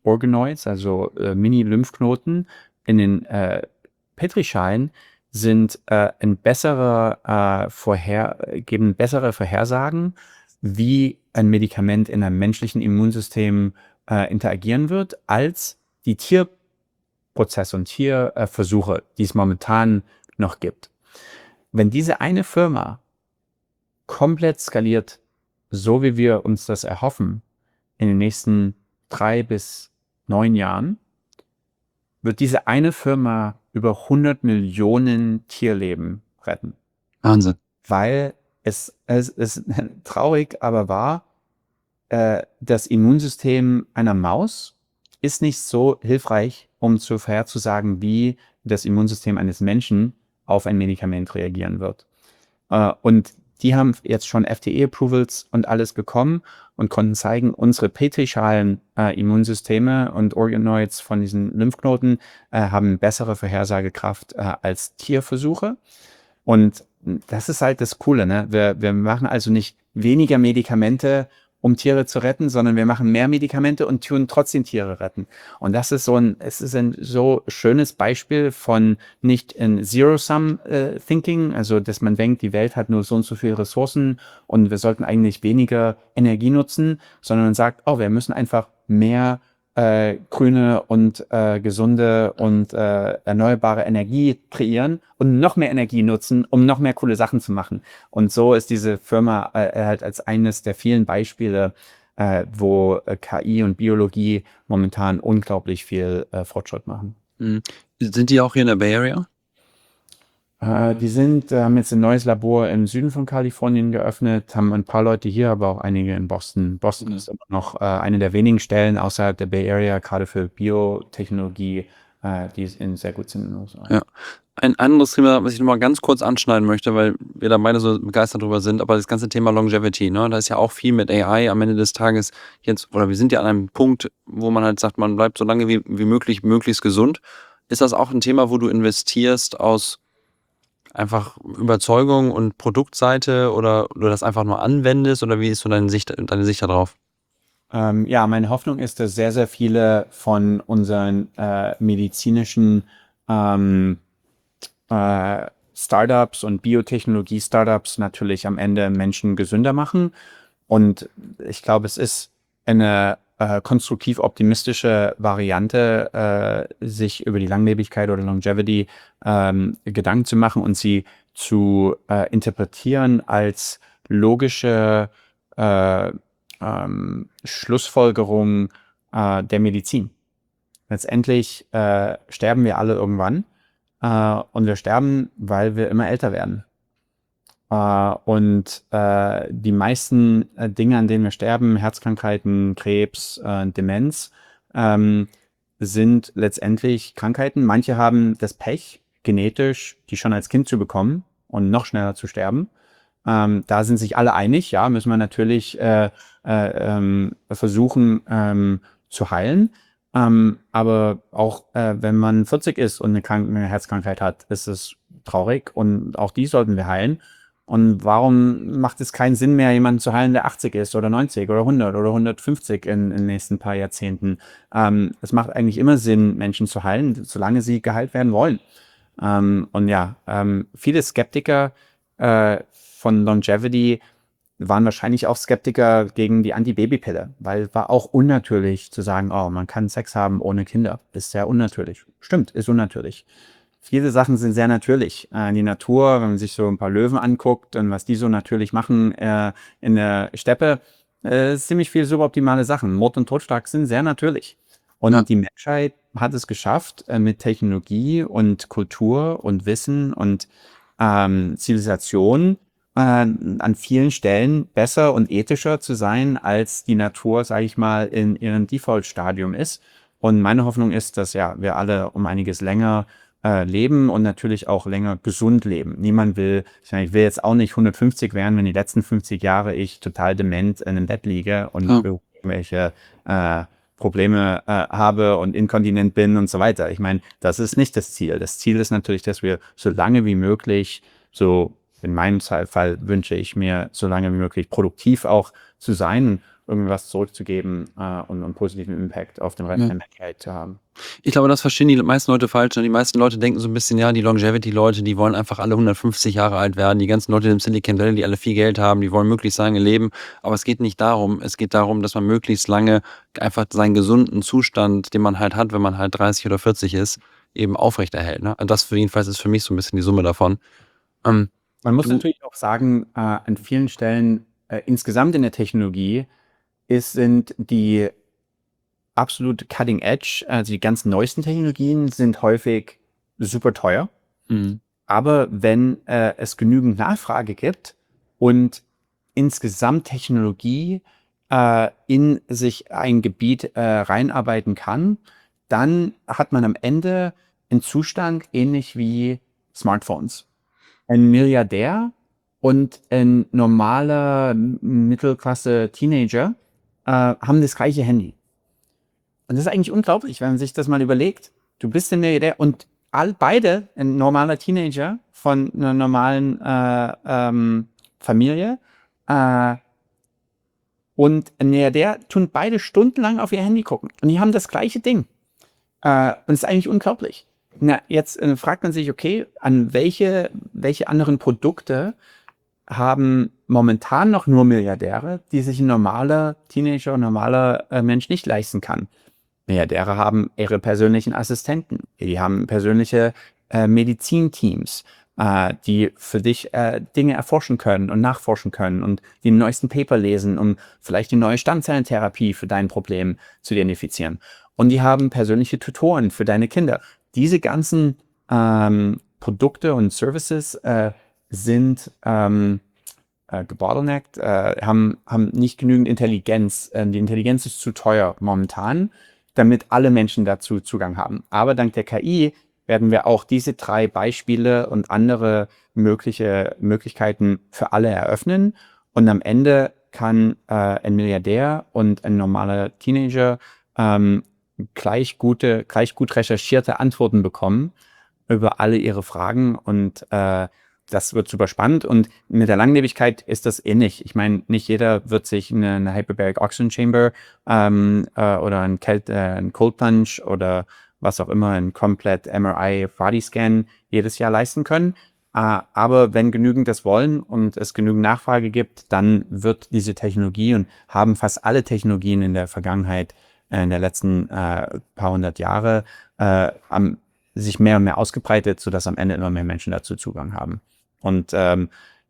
Organoids, also äh, Mini-Lymphknoten in den äh, Petrischalen sind äh, ein besserer, äh, Vorher geben bessere Vorhersagen, wie ein Medikament in einem menschlichen Immunsystem äh, interagieren wird, als die Tierprozesse und Tierversuche, die es momentan noch gibt. Wenn diese eine Firma komplett skaliert, so wie wir uns das erhoffen, in den nächsten drei bis neun Jahren, wird diese eine Firma über hundert Millionen Tierleben retten. Wahnsinn. Weil es, es ist traurig, aber wahr, äh, das Immunsystem einer Maus ist nicht so hilfreich, um zu vorherzusagen, wie das Immunsystem eines Menschen auf ein Medikament reagieren wird. Äh, und die haben jetzt schon F D A-Approvals und alles bekommen und konnten zeigen, unsere petrischalen äh, Immunsysteme und Organoids von diesen Lymphknoten äh, haben bessere Vorhersagekraft äh, als Tierversuche. Und das ist halt das Coole, ne? Wir, wir machen also nicht weniger Medikamente, um Tiere zu retten, sondern wir machen mehr Medikamente und tun trotzdem Tiere retten. Und das ist so ein, es ist ein so schönes Beispiel von nicht in Zero-Sum-Thinking, also dass man denkt, die Welt hat nur so und so viele Ressourcen und wir sollten eigentlich weniger Energie nutzen, sondern man sagt, oh, wir müssen einfach mehr äh, grüne und äh, gesunde und äh, erneuerbare Energie kreieren und noch mehr Energie nutzen, um noch mehr coole Sachen zu machen. Und so ist diese Firma äh, halt als eines der vielen Beispiele, äh, wo äh, K I und Biologie momentan unglaublich viel äh, Fortschritt machen. Mhm. Sind die auch hier in der Bay Area? Äh, die sind, äh, haben jetzt ein neues Labor im Süden von Kalifornien geöffnet, haben ein paar Leute hier, aber auch einige in Boston. Boston Mhm. ist immer noch äh, eine der wenigen Stellen außerhalb der Bay Area, gerade für Biotechnologie, äh, die in sehr gut sind in den U S A. Ja. Ein anderes Thema, was ich noch mal ganz kurz anschneiden möchte, weil wir da beide so begeistert drüber sind, aber das ganze Thema Longevity, ne? Da ist ja auch viel mit A I am Ende des Tages jetzt, oder wir sind ja an einem Punkt, wo man halt sagt, man bleibt so lange wie, wie möglich möglichst gesund. Ist das auch ein Thema, wo du investierst aus einfach Überzeugung und Produktseite oder du das einfach nur anwendest oder wie ist so deine Sicht, deine Sicht darauf? Ähm, ja, meine Hoffnung ist, dass sehr, sehr viele von unseren äh, medizinischen ähm, äh, Startups und Biotechnologie-Startups natürlich am Ende Menschen gesünder machen. Und ich glaube, es ist eine äh, konstruktiv optimistische Variante, äh, sich über die Langlebigkeit oder Longevity ähm, Gedanken zu machen und sie zu äh, interpretieren als logische äh, ähm, Schlussfolgerung äh, der Medizin. Letztendlich äh, sterben wir alle irgendwann äh, und wir sterben, weil wir immer älter werden. Äh, und äh, die meisten äh, Dinge, an denen wir sterben, Herzkrankheiten, Krebs, äh, Demenz, ähm, sind letztendlich Krankheiten. Manche haben das Pech, genetisch die schon als Kind zu bekommen und noch schneller zu sterben. Ähm, da sind sich alle einig, ja, müssen wir natürlich äh, äh, ähm, versuchen ähm, zu heilen. Ähm, aber auch äh, wenn man vierzig ist und eine, Krank eine Herzkrankheit hat, ist es traurig und auch die sollten wir heilen. Und warum macht es keinen Sinn mehr, jemanden zu heilen, der achtzig ist oder neunzig oder hundert oder hundertfünfzig in, in den nächsten paar Jahrzehnten? Ähm, es macht eigentlich immer Sinn, Menschen zu heilen, solange sie geheilt werden wollen. Ähm, und ja, ähm, viele Skeptiker äh, von Longevity waren wahrscheinlich auch Skeptiker gegen die Antibabypille, weil war auch unnatürlich zu sagen, oh, man kann Sex haben ohne Kinder. Ist sehr unnatürlich. Stimmt, ist unnatürlich. Viele Sachen sind sehr natürlich. Äh, die Natur, wenn man sich so ein paar Löwen anguckt und was die so natürlich machen äh, in der Steppe, äh, ist ziemlich viel suboptimale Sachen. Mord und Totschlag sind sehr natürlich. Und Ja. die Menschheit hat es geschafft, äh, mit Technologie und Kultur und Wissen und ähm, Zivilisation äh, an vielen Stellen besser und ethischer zu sein, als die Natur, sage ich mal, in ihrem Default-Stadium ist. Und meine Hoffnung ist, dass ja wir alle um einiges länger äh, leben und natürlich auch länger gesund leben. Niemand will, ich meine, ich will jetzt auch nicht hundertfünfzig werden, wenn die letzten fünfzig Jahre ich total dement in einem Bett liege und Ja. irgendwelche äh, Probleme äh, habe und inkontinent bin und so weiter. Ich meine, das ist nicht das Ziel. Das Ziel ist natürlich, dass wir so lange wie möglich, so in meinem Fall wünsche ich mir, so lange wie möglich produktiv auch zu sein irgendwas zurückzugeben äh, und einen positiven Impact auf den Rest Ja. der Menschheit zu haben. Ich glaube, das verstehen die meisten Leute falsch. Die meisten Leute denken so ein bisschen, ja, die Longevity-Leute, die wollen einfach alle hundertfünfzig Jahre alt werden. Die ganzen Leute im Silicon Valley, die alle viel Geld haben, die wollen möglichst lange leben. Aber es geht nicht darum. Es geht darum, dass man möglichst lange einfach seinen gesunden Zustand, den man halt hat, wenn man halt dreißig oder vierzig ist, eben aufrechterhält. Ne? Und das für jedenfalls ist für mich so ein bisschen die Summe davon. Ähm, Man muss Du- natürlich auch sagen, äh, an vielen Stellen äh, insgesamt in der Technologie ist, sind die absolut cutting edge, also die ganz neuesten Technologien sind häufig super teuer. Mhm. Aber wenn äh, es genügend Nachfrage gibt und insgesamt Technologie äh, in sich ein Gebiet äh, reinarbeiten kann, dann hat man am Ende einen Zustand ähnlich wie Smartphones. Ein Milliardär und ein normaler Mittelklasse-Teenager äh, haben das gleiche Handy. Und das ist eigentlich unglaublich, wenn man sich das mal überlegt. Du bist ein Milliardär und all beide, ein normaler Teenager von einer normalen äh, ähm, Familie äh, und ein Milliardär, tun beide stundenlang auf ihr Handy gucken. Und die haben das gleiche Ding. Äh, und es ist eigentlich unglaublich. Na, jetzt äh, fragt man sich, okay, an welche, welche anderen Produkte haben momentan noch nur Milliardäre, die sich ein normaler Teenager, ein normaler äh, Mensch nicht leisten kann. Milliardäre haben ihre persönlichen Assistenten, die haben persönliche äh, Medizinteams, äh, die für dich äh, Dinge erforschen können und nachforschen können und die neuesten Paper lesen, um vielleicht die neue Stammzellentherapie für dein Problem zu identifizieren. Und die haben persönliche Tutoren für deine Kinder. Diese ganzen ähm, Produkte und Services äh, sind ähm, äh, gebottleneckt, äh, haben, haben nicht genügend Intelligenz. Äh, die Intelligenz ist zu teuer momentan, damit alle Menschen dazu Zugang haben. Aber dank der K I werden wir auch diese drei Beispiele und andere mögliche Möglichkeiten für alle eröffnen. Und am Ende kann äh, ein Milliardär und ein normaler Teenager ähm, gleich gute, gleich gut recherchierte Antworten bekommen über alle ihre Fragen und äh, das wird super spannend und mit der Langlebigkeit ist das ähnlich. Ich meine, nicht jeder wird sich eine, eine Hyperbaric Oxygen Chamber ähm, äh, oder ein, Kält, äh, ein Cold Plunge oder was auch immer, ein komplett M R I Body Scan jedes Jahr leisten können. Äh, aber wenn genügend das wollen und es genügend Nachfrage gibt, dann wird diese Technologie und haben fast alle Technologien in der Vergangenheit, äh, in der letzten äh, paar hundert Jahre, äh, am, sich mehr und mehr ausgebreitet, sodass am Ende immer mehr Menschen dazu Zugang haben. Und ähm,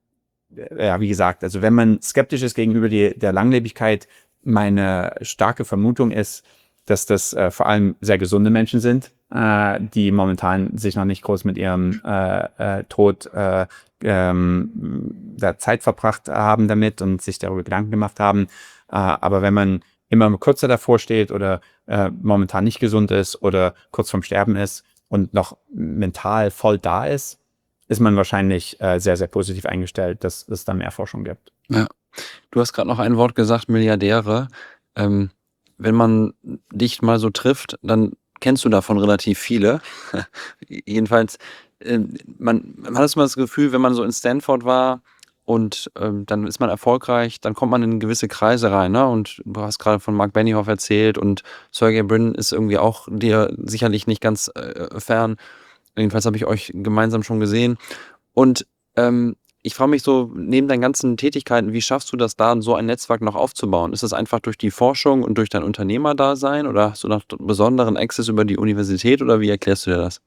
ja, wie gesagt, also wenn man skeptisch ist gegenüber die, der Langlebigkeit, meine starke Vermutung ist, dass das äh, vor allem sehr gesunde Menschen sind, äh, die momentan sich noch nicht groß mit ihrem äh, äh, Tod äh, ähm, der Zeit verbracht haben damit und sich darüber Gedanken gemacht haben. Äh, aber wenn man immer kürzer davor steht oder äh, momentan nicht gesund ist oder kurz vorm Sterben ist und noch mental voll da ist, ist man wahrscheinlich äh, sehr, sehr positiv eingestellt, dass es da mehr Forschung gibt. Ja. Du hast gerade noch ein Wort gesagt, Milliardäre. Ähm, wenn man dich mal so trifft, dann kennst du davon relativ viele. Jedenfalls, äh, man, man hat immer das Gefühl, wenn man so in Stanford war und ähm, dann ist man erfolgreich, dann kommt man in gewisse Kreise rein. Ne? Und du hast gerade von Mark Benioff erzählt und Sergey Brin ist irgendwie auch dir sicherlich nicht ganz äh, fern. Jedenfalls habe ich euch gemeinsam schon gesehen. Und ähm, ich frage mich so, neben deinen ganzen Tätigkeiten, wie schaffst du das da, so ein Netzwerk noch aufzubauen? Ist das einfach durch die Forschung und durch dein Unternehmerdasein oder hast du noch besonderen Access über die Universität oder wie erklärst du dir das?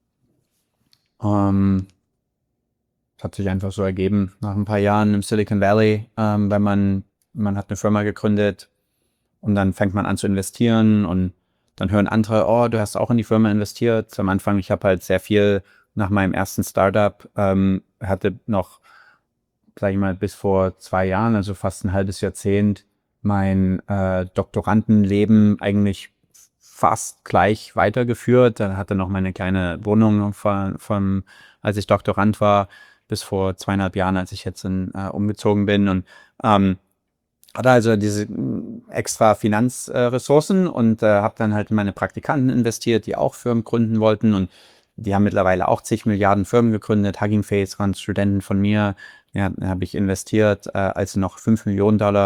Ähm, es hat sich einfach so ergeben, nach ein paar Jahren im Silicon Valley, ähm, wenn man, man hat eine Firma gegründet und dann fängt man an zu investieren und dann hören andere, oh, du hast auch in die Firma investiert. Am Anfang, ich habe halt sehr viel nach meinem ersten Startup, ähm, hatte noch, sage ich mal, bis vor zwei Jahren, also fast ein halbes Jahrzehnt, mein äh, Doktorandenleben eigentlich fast gleich weitergeführt. Dann hatte noch meine kleine Wohnung von, von als ich Doktorand war, bis vor zweieinhalb Jahren, als ich jetzt in, äh, umgezogen bin und ähm, hatte also diese extra Finanzressourcen äh, und äh, habe dann halt in meine Praktikanten investiert, die auch Firmen gründen wollten und die haben mittlerweile auch zig Milliarden Firmen gegründet. Hugging Face waren Studenten von mir, ja, habe ich investiert, äh, als sie noch fünf Millionen Dollar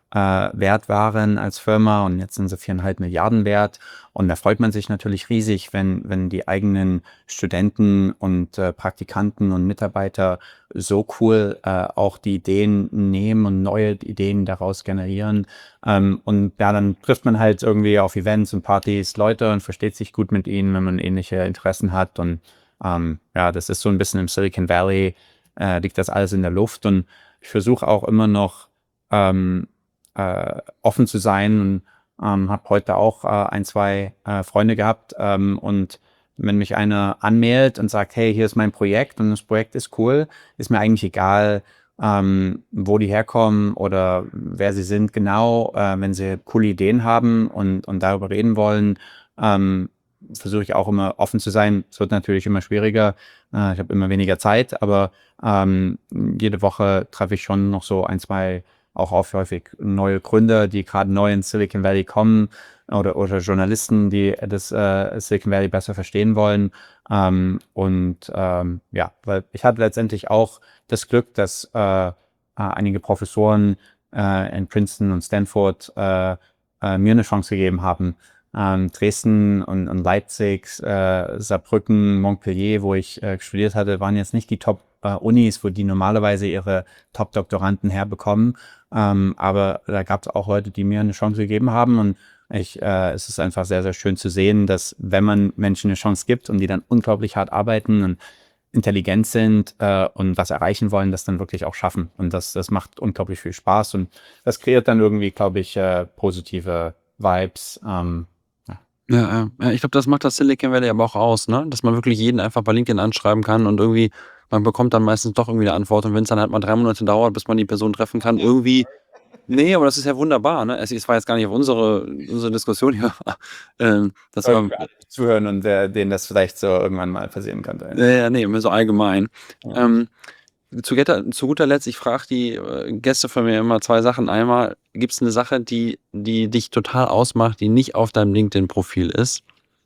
äh, wert waren als Firma und jetzt sind sie viereinhalb Milliarden wert. Und da freut man sich natürlich riesig, wenn, wenn die eigenen Studenten und äh, Praktikanten und Mitarbeiter so cool äh, auch die Ideen nehmen und neue Ideen daraus generieren. Ähm, und ja, dann trifft man halt irgendwie auf Events und Partys Leute und versteht sich gut mit ihnen, wenn man ähnliche Interessen hat. Und ähm, ja, das ist so ein bisschen im Silicon Valley, äh, liegt das alles in der Luft. Und ich versuche auch immer noch ähm, äh, offen zu sein und ähm, habe heute auch äh, ein, zwei äh, Freunde gehabt ähm, und wenn mich einer anmeldet und sagt, hey, hier ist mein Projekt und das Projekt ist cool, ist mir eigentlich egal, ähm, wo die herkommen oder wer sie sind genau. Äh, wenn sie coole Ideen haben und, und darüber reden wollen, ähm, versuche ich auch immer offen zu sein. Es wird natürlich immer schwieriger. Äh, ich habe immer weniger Zeit, aber ähm, jede Woche treffe ich schon noch so ein, zwei auch auf häufig neue Gründer, die gerade neu in Silicon Valley kommen oder, oder Journalisten, die das äh, Silicon Valley besser verstehen wollen. Ähm, und ähm, ja, weil ich hatte letztendlich auch das Glück, dass äh, einige Professoren äh, in Princeton und Stanford äh, äh, mir eine Chance gegeben haben. Ähm, Dresden und, und Leipzig, äh, Saarbrücken, Montpellier, wo ich äh, studiert hatte, waren jetzt nicht die Top-Unis, wo die normalerweise ihre Top-Doktoranden herbekommen. Ähm, aber da gab es auch Leute, die mir eine Chance gegeben haben und ich, äh, es ist einfach sehr, sehr schön zu sehen, dass wenn man Menschen eine Chance gibt und die dann unglaublich hart arbeiten und intelligent sind äh, und was erreichen wollen, das dann wirklich auch schaffen. Und das, das macht unglaublich viel Spaß und das kreiert dann irgendwie, glaube ich, äh, positive Vibes. Ähm, ja. Ja, ja. Ich glaube, das macht das Silicon Valley aber auch aus, ne? Dass man wirklich jeden einfach bei LinkedIn anschreiben kann und irgendwie, man bekommt dann meistens doch irgendwie eine Antwort und wenn es dann halt mal drei Monate dauert, bis man die Person treffen kann, irgendwie, nee, aber das ist ja wunderbar, ne? Es, es war jetzt gar nicht auf unsere, unsere Diskussion hier. ähm, das war, Zuhören und äh, denen das vielleicht so irgendwann mal passieren könnte. ja, ja, nee, so allgemein. Ja. Ähm, zu, guter, zu guter Letzt, ich frage die äh, Gäste von mir immer zwei Sachen. Einmal, gibt es eine Sache, die, die dich total ausmacht, die nicht auf deinem LinkedIn-Profil ist?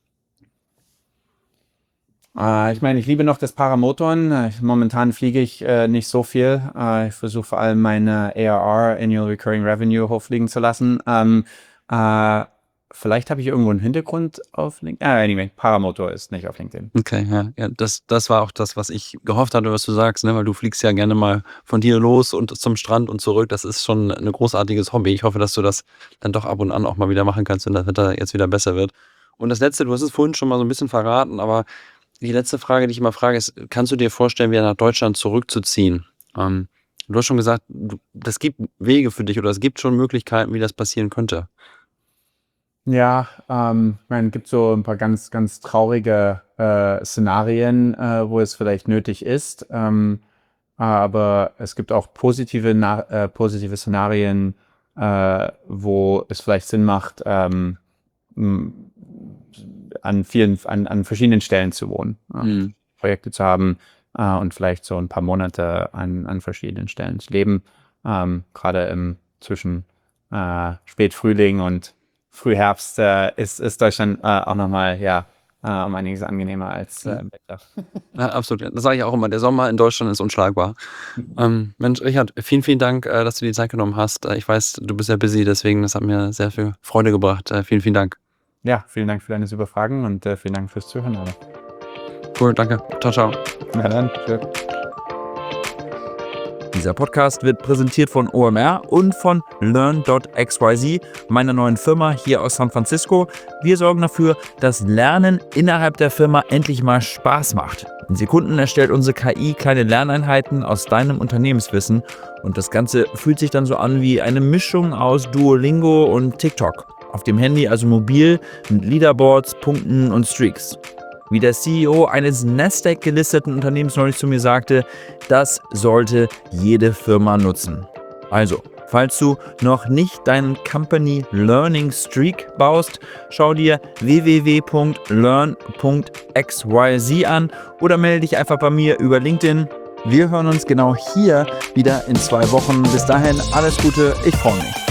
Äh, ich meine, ich liebe noch das Paramotoren. Äh, Momentan fliege ich äh, nicht so viel. Äh, ich versuche vor allem meine A R R, Annual Recurring Revenue, hochfliegen zu lassen. Ähm, äh, vielleicht habe ich irgendwo einen Hintergrund auf LinkedIn. Ah, anyway, Paramotor ist nicht auf LinkedIn. Okay, ja, ja das, das war auch das, was ich gehofft hatte, was du sagst, ne? Weil du fliegst ja gerne mal von hier los und zum Strand und zurück. Das ist schon ein großartiges Hobby. Ich hoffe, dass du das dann doch ab und an auch mal wieder machen kannst, wenn das Wetter jetzt wieder besser wird. Und das Letzte, du hast es vorhin schon mal so ein bisschen verraten, aber die letzte Frage, die ich immer frage, ist, kannst du dir vorstellen, wieder nach Deutschland zurückzuziehen? Ähm, du hast schon gesagt, du, das gibt Wege für dich oder es gibt schon Möglichkeiten, wie das passieren könnte. Ja, ähm, ich meine, es gibt so ein paar ganz, ganz traurige äh, Szenarien, äh, wo es vielleicht nötig ist. Ähm, aber es gibt auch positive, na äh, positive Szenarien, äh, wo es vielleicht Sinn macht, ähm, m- an vielen, an, an verschiedenen Stellen zu wohnen, ja, Mhm. Projekte zu haben äh, und vielleicht so ein paar Monate an, an verschiedenen Stellen zu leben. Ähm, gerade im zwischen äh, Spätfrühling und Frühherbst äh, ist, ist Deutschland äh, auch nochmal ja, äh, um einiges angenehmer als äh, im Winter. Ja, absolut. Das sage ich auch immer. Der Sommer in Deutschland ist unschlagbar. Ähm, Mensch, Richard, vielen, vielen Dank, äh, dass du die Zeit genommen hast. Äh, Ich weiß, du bist ja busy, deswegen, das hat mir sehr viel Freude gebracht. Äh, Vielen, vielen Dank. Ja, vielen Dank für deine super Fragen und äh, vielen Dank fürs Zuhören. Alle. Cool, danke. Ciao, ciao. Na dann, tschüss. Dieser Podcast wird präsentiert von O M R und von Learn Punkt X Y Z, meiner neuen Firma hier aus San Francisco. Wir sorgen dafür, dass Lernen innerhalb der Firma endlich mal Spaß macht. In Sekunden erstellt unsere K I kleine Lerneinheiten aus deinem Unternehmenswissen und das Ganze fühlt sich dann so an wie eine Mischung aus Duolingo und TikTok. Auf dem Handy, also mobil, mit Leaderboards, Punkten und Streaks. Wie der C E O eines Nasdaq-gelisteten Unternehmens neulich zu mir sagte, das sollte jede Firma nutzen. Also, falls du noch nicht deinen Company Learning Streak baust, schau dir w w w Punkt learn Punkt x y z an oder melde dich einfach bei mir über LinkedIn. Wir hören uns genau hier wieder in zwei Wochen. Bis dahin alles Gute, ich freue mich.